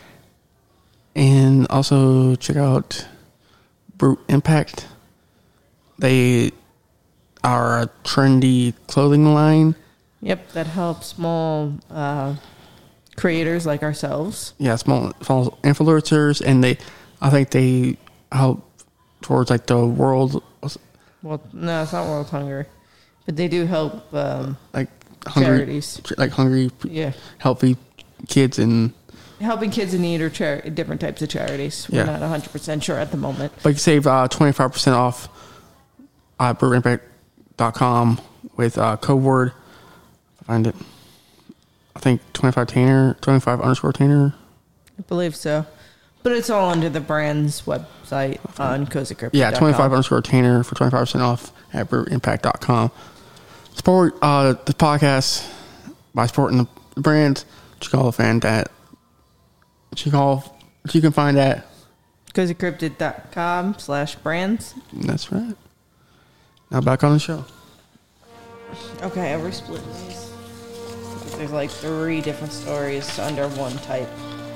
And also check out Brute Impact. They are a trendy clothing line. Yep, that helps small uh, creators like ourselves. Yeah, small, small influencers, and they, I think they help towards like the world, Well, no, it's not World Hunger, but they do help um, like hungry, charities. like hungry, Yeah, healthy kids, and helping kids in need or char- different types of charities. We're Yeah. not one hundred percent sure at the moment. but you can save uh, twenty-five percent off at brute impact dot com with uh, code word. Find it. I think twenty-five Tanner, twenty-five underscore Tanner. I believe so. But it's all under the brand's website on cozy crypto dot com. Yeah, twenty-five underscore Tanner for twenty-five percent off at brute impact dot com. Support uh, the podcast by supporting the brand. What you call a fan that what you call what you can find at cozy crypto dot com slash brands. That's right. Now back on the show. Okay, I resplit these. There's like three different stories under one type.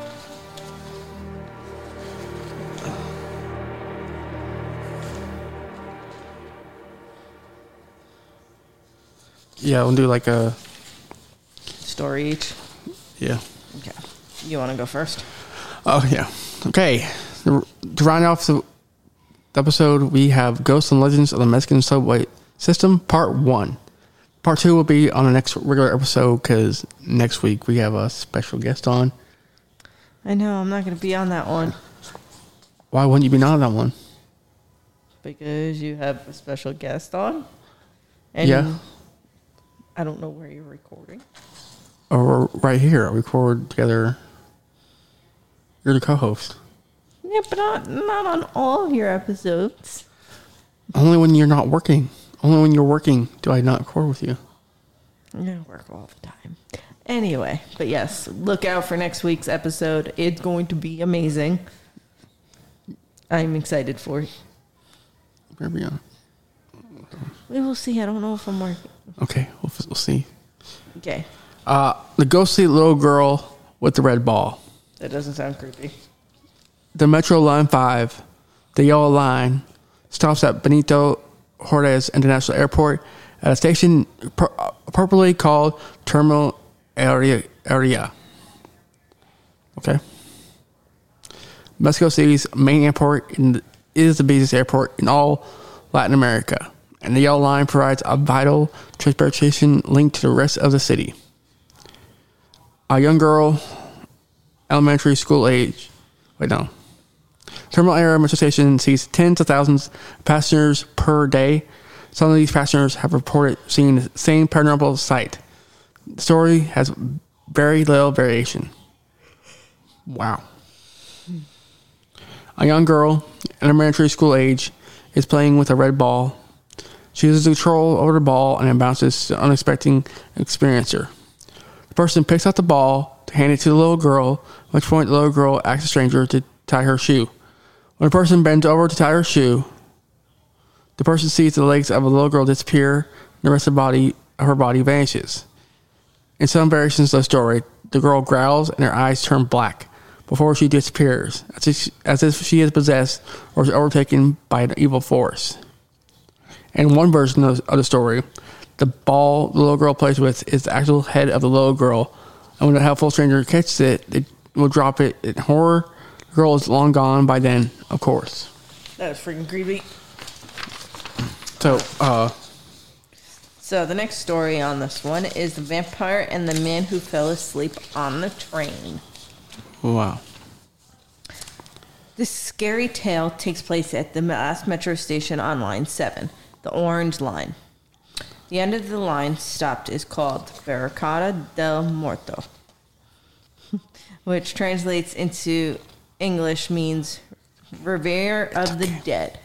Yeah, we'll do like a Story each. yeah. Okay. You want to go first? Oh yeah. Okay. To round off the episode, we have Ghosts and Legends of the Mexican Subway System Part One. Part Two will be on the next regular episode because next week we have a special guest on. I know, I'm not going to be on that one. Why wouldn't you be on that one? Because you have a special guest on. And Yeah. I don't know where you're recording. Or right here, record together. You're the co-host. Yeah, but not, not on all of your episodes. Only when you're not working. Only when you're working do I not record with you. I'm going to work all the time. Anyway, but yes, look out for next week's episode. It's going to be amazing. I'm excited for it. Where are we on? We will see. I don't know if I'm working. Okay, we'll, we'll see. Okay. Uh, the ghostly little girl with the red ball. That doesn't sound creepy. The Metro Line five, the Yellow Line, stops at Benito Juarez International Airport at a station pro- appropriately called Terminal Area. area. Okay. Mexico City's main airport in the, is the busiest airport in all Latin America, and the Yellow Line provides a vital transportation link to the rest of the city. A young girl, elementary school age, wait no, Terminal Area Metro Station sees tens of thousands of passengers per day. Some of these passengers have reported seeing the same paranormal sight. The story has very little variation. Wow. A young girl, elementary school age, is playing with a red ball. She uses control over the ball and it bounces to an unexpected experiencer. The person picks up the ball to hand it to the little girl, at which point the little girl asks a stranger to tie her shoe. When the person bends over to tie her shoe, the person sees the legs of a little girl disappear and the rest of, the body, of her body vanishes. In some variations of the story, the girl growls and her eyes turn black before she disappears, as if, as if she is possessed or is overtaken by an evil force. In one version of, of the story, the ball the little girl plays with is the actual head of the little girl, and when a helpful stranger catches it, it will drop it in horror. The girl is long gone by then, of course. That was freaking creepy. So, uh... So the next story on this one is The Vampire and the Man Who Fell Asleep on the Train. Wow. This scary tale takes place at the last metro station on Line seven. The the Orange Line. The end of the line stopped is called Barricada del Muerto, which translates into English means Reverie of the Dead.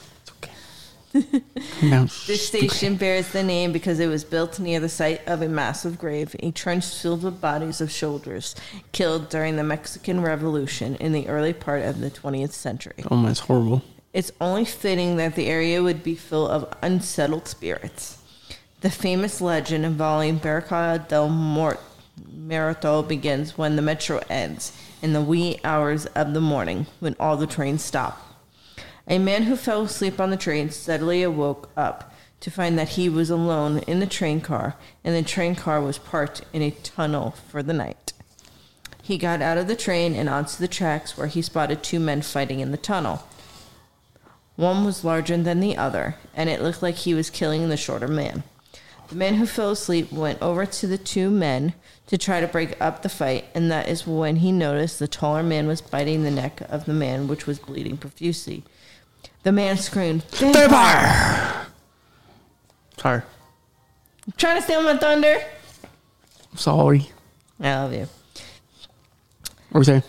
This station bears the name because it was built near the site of a massive grave, a trench filled with bodies of soldiers killed during the Mexican Revolution in the early part of the twentieth century. Oh, that's horrible. It's only fitting that the area would be full of unsettled spirits. The famous legend involving Barricada del Mort- Muerto begins when the metro ends in the wee hours of the morning when all the trains stop. A man who fell asleep on the train suddenly awoke up to find that he was alone in the train car, and the train car was parked in a tunnel for the night. He got out of the train and onto the tracks where he spotted two men fighting in the tunnel. One was larger than the other, and it looked like he was killing the shorter man. The man who fell asleep went over to the two men to try to break up the fight, and that is when he noticed the taller man was biting the neck of the man, which was bleeding profusely. The man screamed, "Vampire!" Vampire! Sorry. I'm trying to steal my thunder. Sorry. I love you. What were you saying?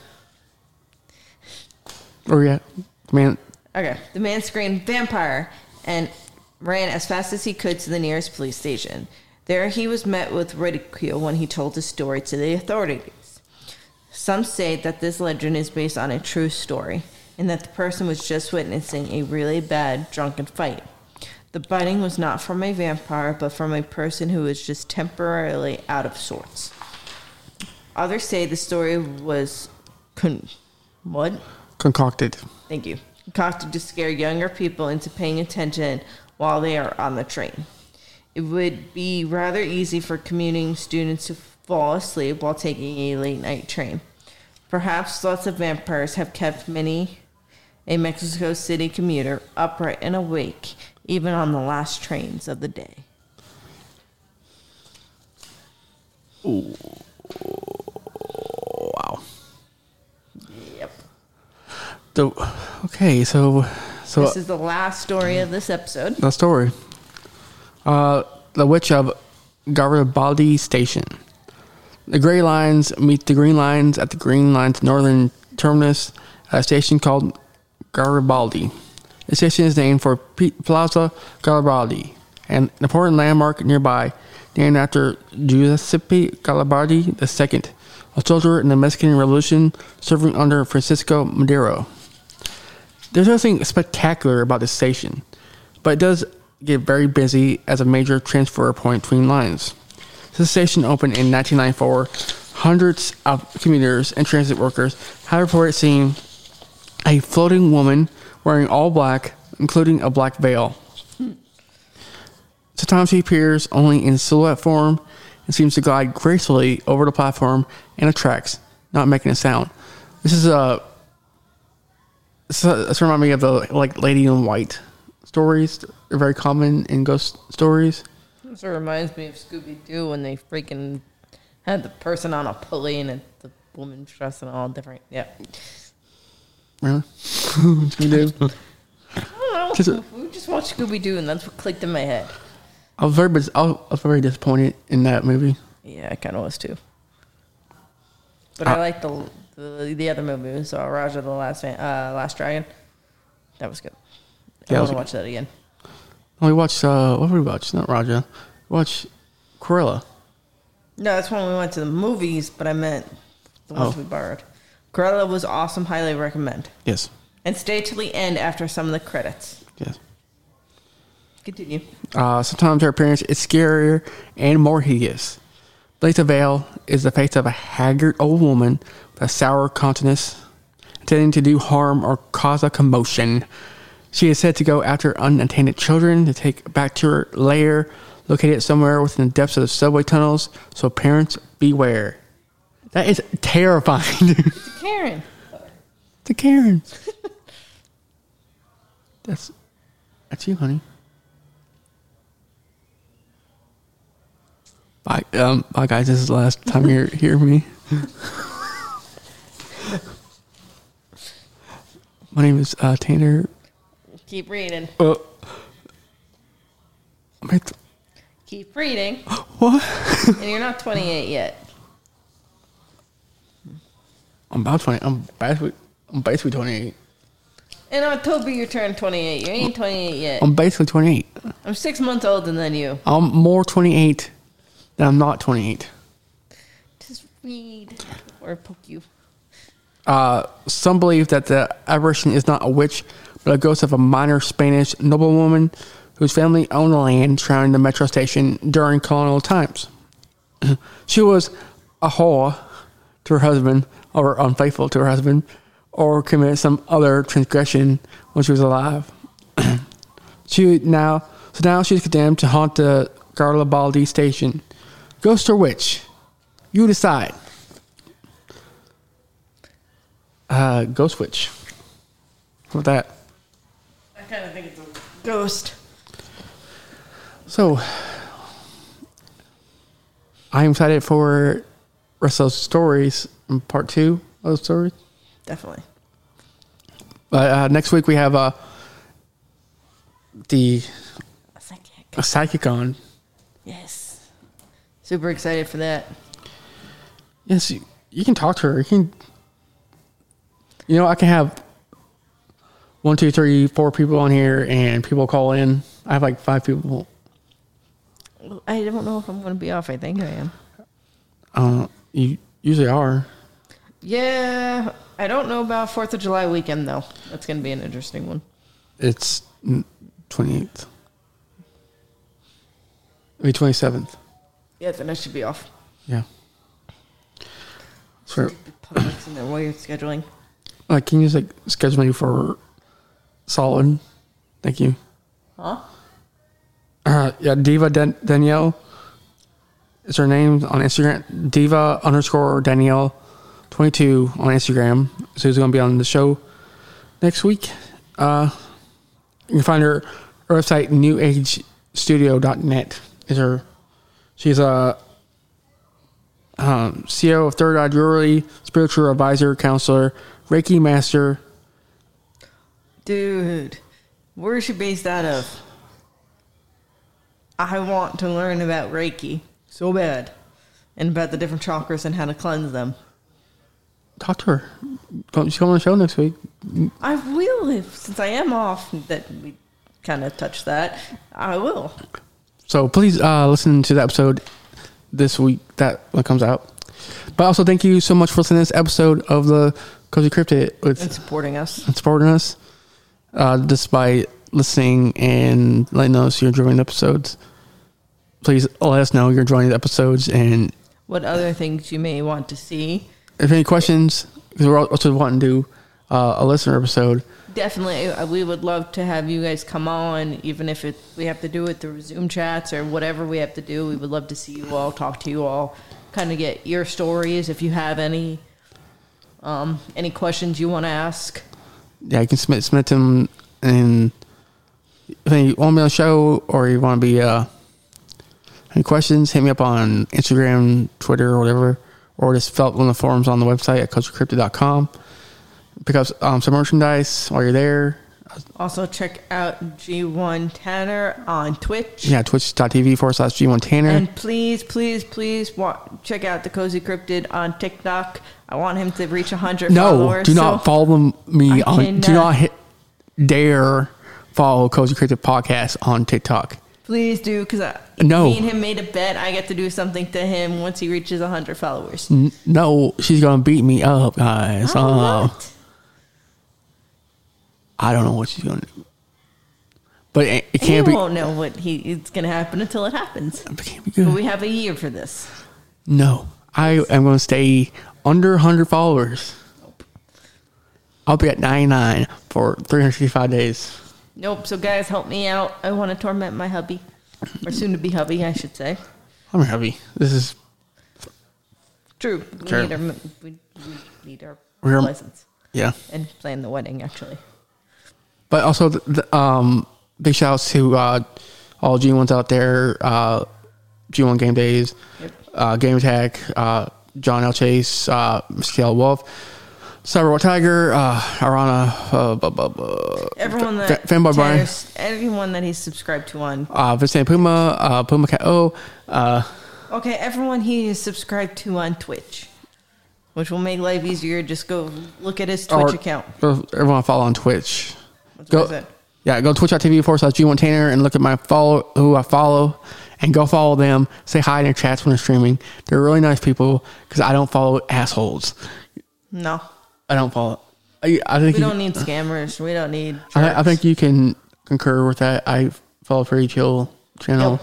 Where were you at? Man. Okay. The man screamed, "Vampire!" and ran as fast as he could to the nearest police station. There he was met with ridicule when he told his story to the authorities. Some say that this legend is based on a true story, and that the person was just witnessing a really bad drunken fight. The biting was not from a vampire, but from a person who was just temporarily out of sorts. Others say the story was con- what? Concocted. Thank you. Concocted to scare younger people into paying attention while they are on the train. It would be rather easy for commuting students to fall asleep while taking a late night train. Perhaps lots of vampires have kept many a Mexico City commuter upright and awake, even on the last trains of the day. Ooh. Wow. Yep. The, okay, so so This is the last story of this episode. the story. Uh, the Witch of Garibaldi Station. The gray lines meet the green lines at the green line's northern terminus at a station called Garibaldi. The station is named for P- Plaza Garibaldi, an important landmark nearby, named after Giuseppe Garibaldi the Second, a soldier in the Mexican Revolution serving under Francisco Madero. There's nothing spectacular about this station, but it does get very busy as a major transfer point between lines. This station opened in nineteen ninety-four. Hundreds of commuters and transit workers have reported seeing a floating woman wearing all black, including a black veil. Sometimes she appears only in silhouette form and seems to glide gracefully over the platform and the tracks, not making a sound. This is a. This, this reminds me of the like Lady in White stories. They're very common in ghost stories. This reminds me of Scooby-Doo when they freaking had the person on a pulley and it, the woman dressed in all different. Yeah. Really? Scooby-Doo? I don't know. Just a- we just watched Scooby-Doo and that's what clicked in my head. I was very, I was very disappointed in that movie. Yeah, I kind of was too. But Uh, I like the, the the other movie. So Raja the Last uh, Last Dragon. That was good. I Yeah, it want was to good. watch that again. We watched, uh, what did we watch? Not Raja. We watched Cruella. No, that's when we went to the movies, but I meant the ones Oh. we borrowed. Cruella was awesome. Highly recommend. Yes. And stay till the end after some of the credits. Yes. Continue. Uh, sometimes her appearance is scarier and more hideous. Beneath the veil is the face of a haggard old woman with a sour countenance, intending to do harm or cause a commotion. She is said to go after unattended children to take back to her lair, located somewhere within the depths of the subway tunnels, so parents beware. That is terrifying. Karen. To Karen. That's that's you, honey. Bye, um, bye, guys. This is the last time you hear me. My name is uh, Tanner. Keep reading. Uh, Keep reading. What? And you're not twenty-eight yet. I'm about twenty. I'm basically, I'm basically twenty-eight. In October, you turn twenty-eight. You ain't twenty-eight yet. I'm basically twenty-eight. I'm six months older than you. I'm more twenty-eight than I'm not twenty-eight. Just read or poke you. Uh, some believe that the apparition is not a witch, but a ghost of a minor Spanish noblewoman whose family owned the land surrounding the metro station during colonial times. She was a whore to her husband, or unfaithful to her husband, or committed some other transgression when she was alive. she now, so now she's condemned to haunt the Garibaldi station. Ghost or witch? You decide. Uh, ghost witch. What that? I kind of think it's a ghost. So, I'm excited for rest of those stories in part two of those stories. Definitely. But uh, next week we have uh, the A psychic. a psychic on. Yes. Super excited for that. Yes, you, you can talk to her. You can, you know, I can have one, two, three, four people on here, and people call in. I have like five people. I don't know if I'm going to be off. I think I am. Uh, you usually are. Yeah. I don't know about fourth of July weekend, though. That's going to be an interesting one. It's twenty-eighth. Maybe twenty-seventh. Yeah, then I should be off. Yeah. So, Publix and their weird scheduling. like, can you just like schedule me for solid? Thank you. Huh? Uh, yeah, Diva Dan- Danielle is her name on Instagram. Diva underscore Danielle twenty-two on Instagram. So she's going to be on the show next week. Uh, you can find her, her website, new age studio dot net. Is her. She's a um, C E O of Third Eye Jewelry, spiritual advisor, counselor, Reiki master. Dude, where is she based out of? I want to learn about Reiki so bad. And about the different chakras and how to cleanse them. Talk to her. Come- She's coming on the show next week. I will, if, since I am off, that we kind of touched that. I will. So please uh, listen to the episode this week that when it comes out. But also thank you so much for listening to this episode of the Cozy Cryptid with And supporting us. and supporting us. Uh, just by listening and letting us you're enjoying the episodes. Please let us know you're enjoying the episodes, and What other things you may want to see. if any questions, because we're also wanting to do uh, a listener episode. Definitely, uh, we would love to have you guys come on, even if it, we have to do it through Zoom chats or whatever we have to do. We would love to see you all, talk to you all, kind of get your stories if you have any, um, any questions you want to ask. Yeah, you can submit, submit them, and if you want to be on the show or you want to be uh, any questions, hit me up on Instagram, Twitter, or whatever, or just fill out one of the forums on the website at cozy cryptid dot com. Pick up um, some merchandise while you're there. Also, check out G one Tanner on Twitch. Yeah, twitch.tv forward slash G1 Tanner. And please, please, please wa- check out the Cozy Cryptid on TikTok. I want him to reach one hundred no, followers. do not so follow them, me I on. can, do uh, not hit, dare follow Cozy Cryptid Podcast on TikTok. Please do, because No. me and him made a bet. I get to do something to him once he reaches one hundred followers. N- No, she's gonna beat me up, guys. Oh, Uh, what? I don't know what she's gonna do, but it, it He can't be. won't know what he it's going to happen until it happens. It can't be But good. we have a year for this. No, I am gonna stay under one hundred followers. I'll be at ninety-nine for three hundred sixty-five days. Nope. So guys, help me out. I want to torment my hubby, or soon to be hubby, I should say. I'm happy. This is True. We Sure. need our we, we need our We're- license yeah. and plan the wedding actually. But also, the, the, um, big shout outs to uh, all G ones out there. Uh, G one Game Days, Yep. uh, Game Attack, uh, John L. Chase, uh, Mister L. Wolf, Cyberwall Tiger, uh, Arana, uh, bu- bu- bu- Everyone Fa- that Fanboy Brian, Tanner's- everyone that he's subscribed to on. uh, Vincent Puma, uh, Puma Cat O, uh, Okay, everyone he is subscribed to on Twitch, which will make life easier. Just go look at his Twitch or- account. or everyone follow on Twitch. That's Go, what I said. yeah, go twitch.tv forward slash G one Tanner and look at my follow, who I follow, and go follow them. Say hi in their chats when they're streaming. They're really nice people because I don't follow assholes. No, I don't follow. I, I think we you, don't need scammers. We don't need. I, I jerks. think you can concur with that. I follow Pretty Chill channel.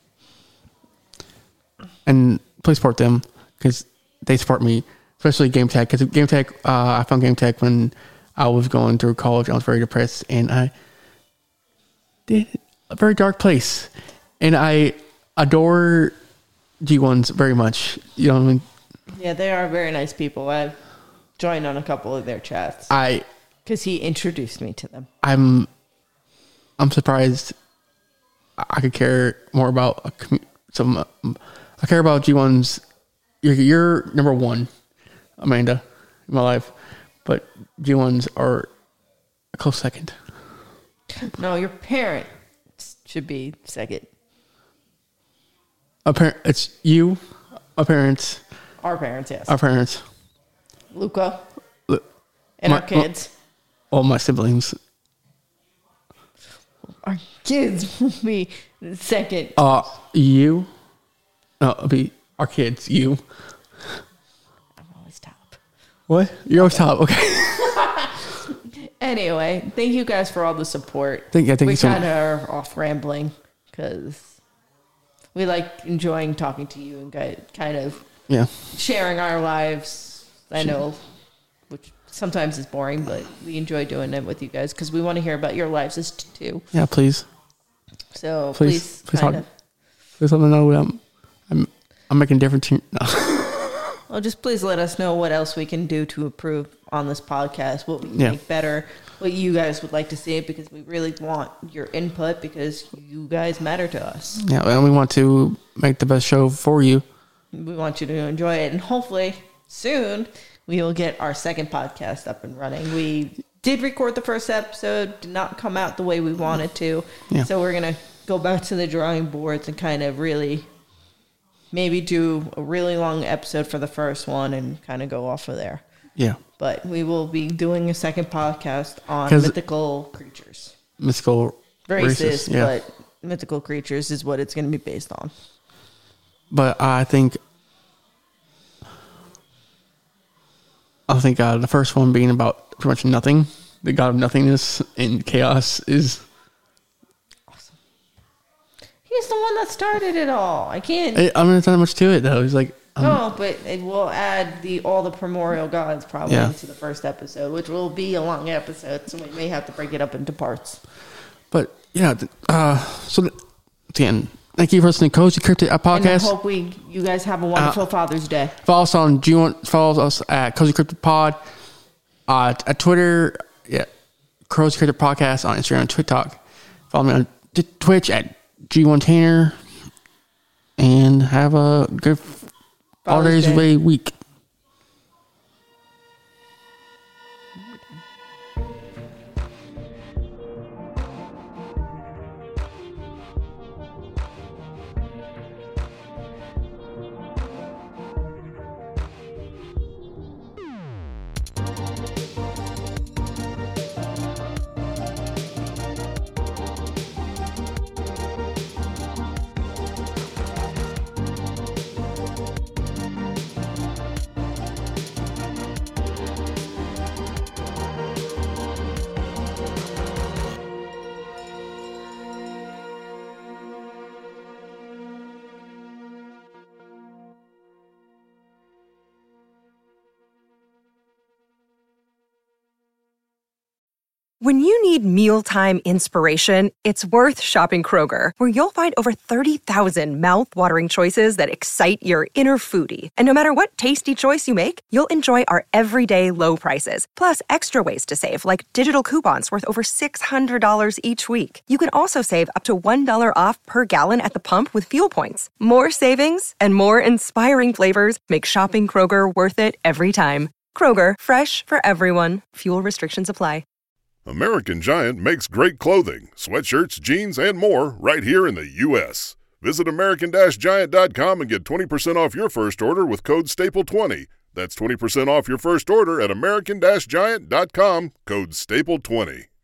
Yep. And please support them because they support me, especially Game Tech. Because Game Tech, uh, I found Game Tech when I was going through college. I was very depressed, and I did a very dark place. And I adore G ones very much. You know what I mean? Yeah, they are very nice people. I've joined on a couple of their chats I because he introduced me to them. I'm I'm surprised I could care more about a commu- some. Um, I care about G ones. You're, you're number one, Amanda, in my life, but G ones are a close second. No, your parents should be second. A par- it's you, our parents, Our parents, yes. our parents, Luca Lu- and my- our kids. all my siblings. Our kids will be second. Uh, you. No, it'll be our kids. You. I'm always top. What? You're always top. Okay. Anyway, thank you guys for all the support. Thank- yeah, thank we you so kind of are off rambling because we like enjoying talking to you and ki- kind of Yeah. sharing our lives. I know, which sometimes is boring, but we enjoy doing it with you guys because we want to hear about your lives as t- too. Yeah. Please. So Please. please, Please kind talk. of, Please let me know what I'm. I'm. I'm making a difference. here- No. well, just please let us know what else we can do to improve on this podcast, what we can Yeah. make better, what you guys would like to see, because we really want your input because you guys matter to us. Yeah, and we want to make the best show for you. We want you to enjoy it, and hopefully soon we will get our second podcast up and running. We did record the first episode, did not come out the way we wanted to, Yeah. so we're gonna go back to the drawing boards and kind of really maybe do a really long episode for the first one and kind of go off of there. Yeah. But we will be doing a second podcast on 'Cause- mythical creatures. Mystical Racist, races. Yeah. but mythical creatures is what it's going to be based on. But I think. I think uh, the first one being about pretty much nothing, the god of nothingness and chaos, is. He's the one that started it all. I can't. I I mean, there's not much to it though. He's like, um, No, but it will add the all the primordial gods probably Yeah. into the first episode, which will be a long episode, so we may have to break it up into parts. but yeah. th- Uh, so th- again, thank you for listening to Cozy Cryptid uh, And I podcast. hope we, you guys have a wonderful Uh, Father's Day. Follow us on G one. Follow us at Cozy Cryptid Pod. Uh, at Twitter, yeah, Cozy Cryptid Podcast on Instagram and TikTok. Follow me on t- Twitch at G one Tanner. And have a good Father's Father's Day. Day week. When you need mealtime inspiration, it's worth shopping Kroger, where you'll find over thirty thousand mouthwatering choices that excite your inner foodie. And no matter what tasty choice you make, you'll enjoy our everyday low prices, plus extra ways to save, like digital coupons worth over six hundred dollars each week. You can also save up to one dollar off per gallon at the pump with fuel points. More savings and more inspiring flavors make shopping Kroger worth it every time. Kroger, fresh for everyone. Fuel restrictions apply. American Giant makes great clothing, sweatshirts, jeans, and more right here in the U S Visit American Giant dot com and get twenty percent off your first order with code staple twenty. That's twenty percent off your first order at American Giant dot com, code staple twenty.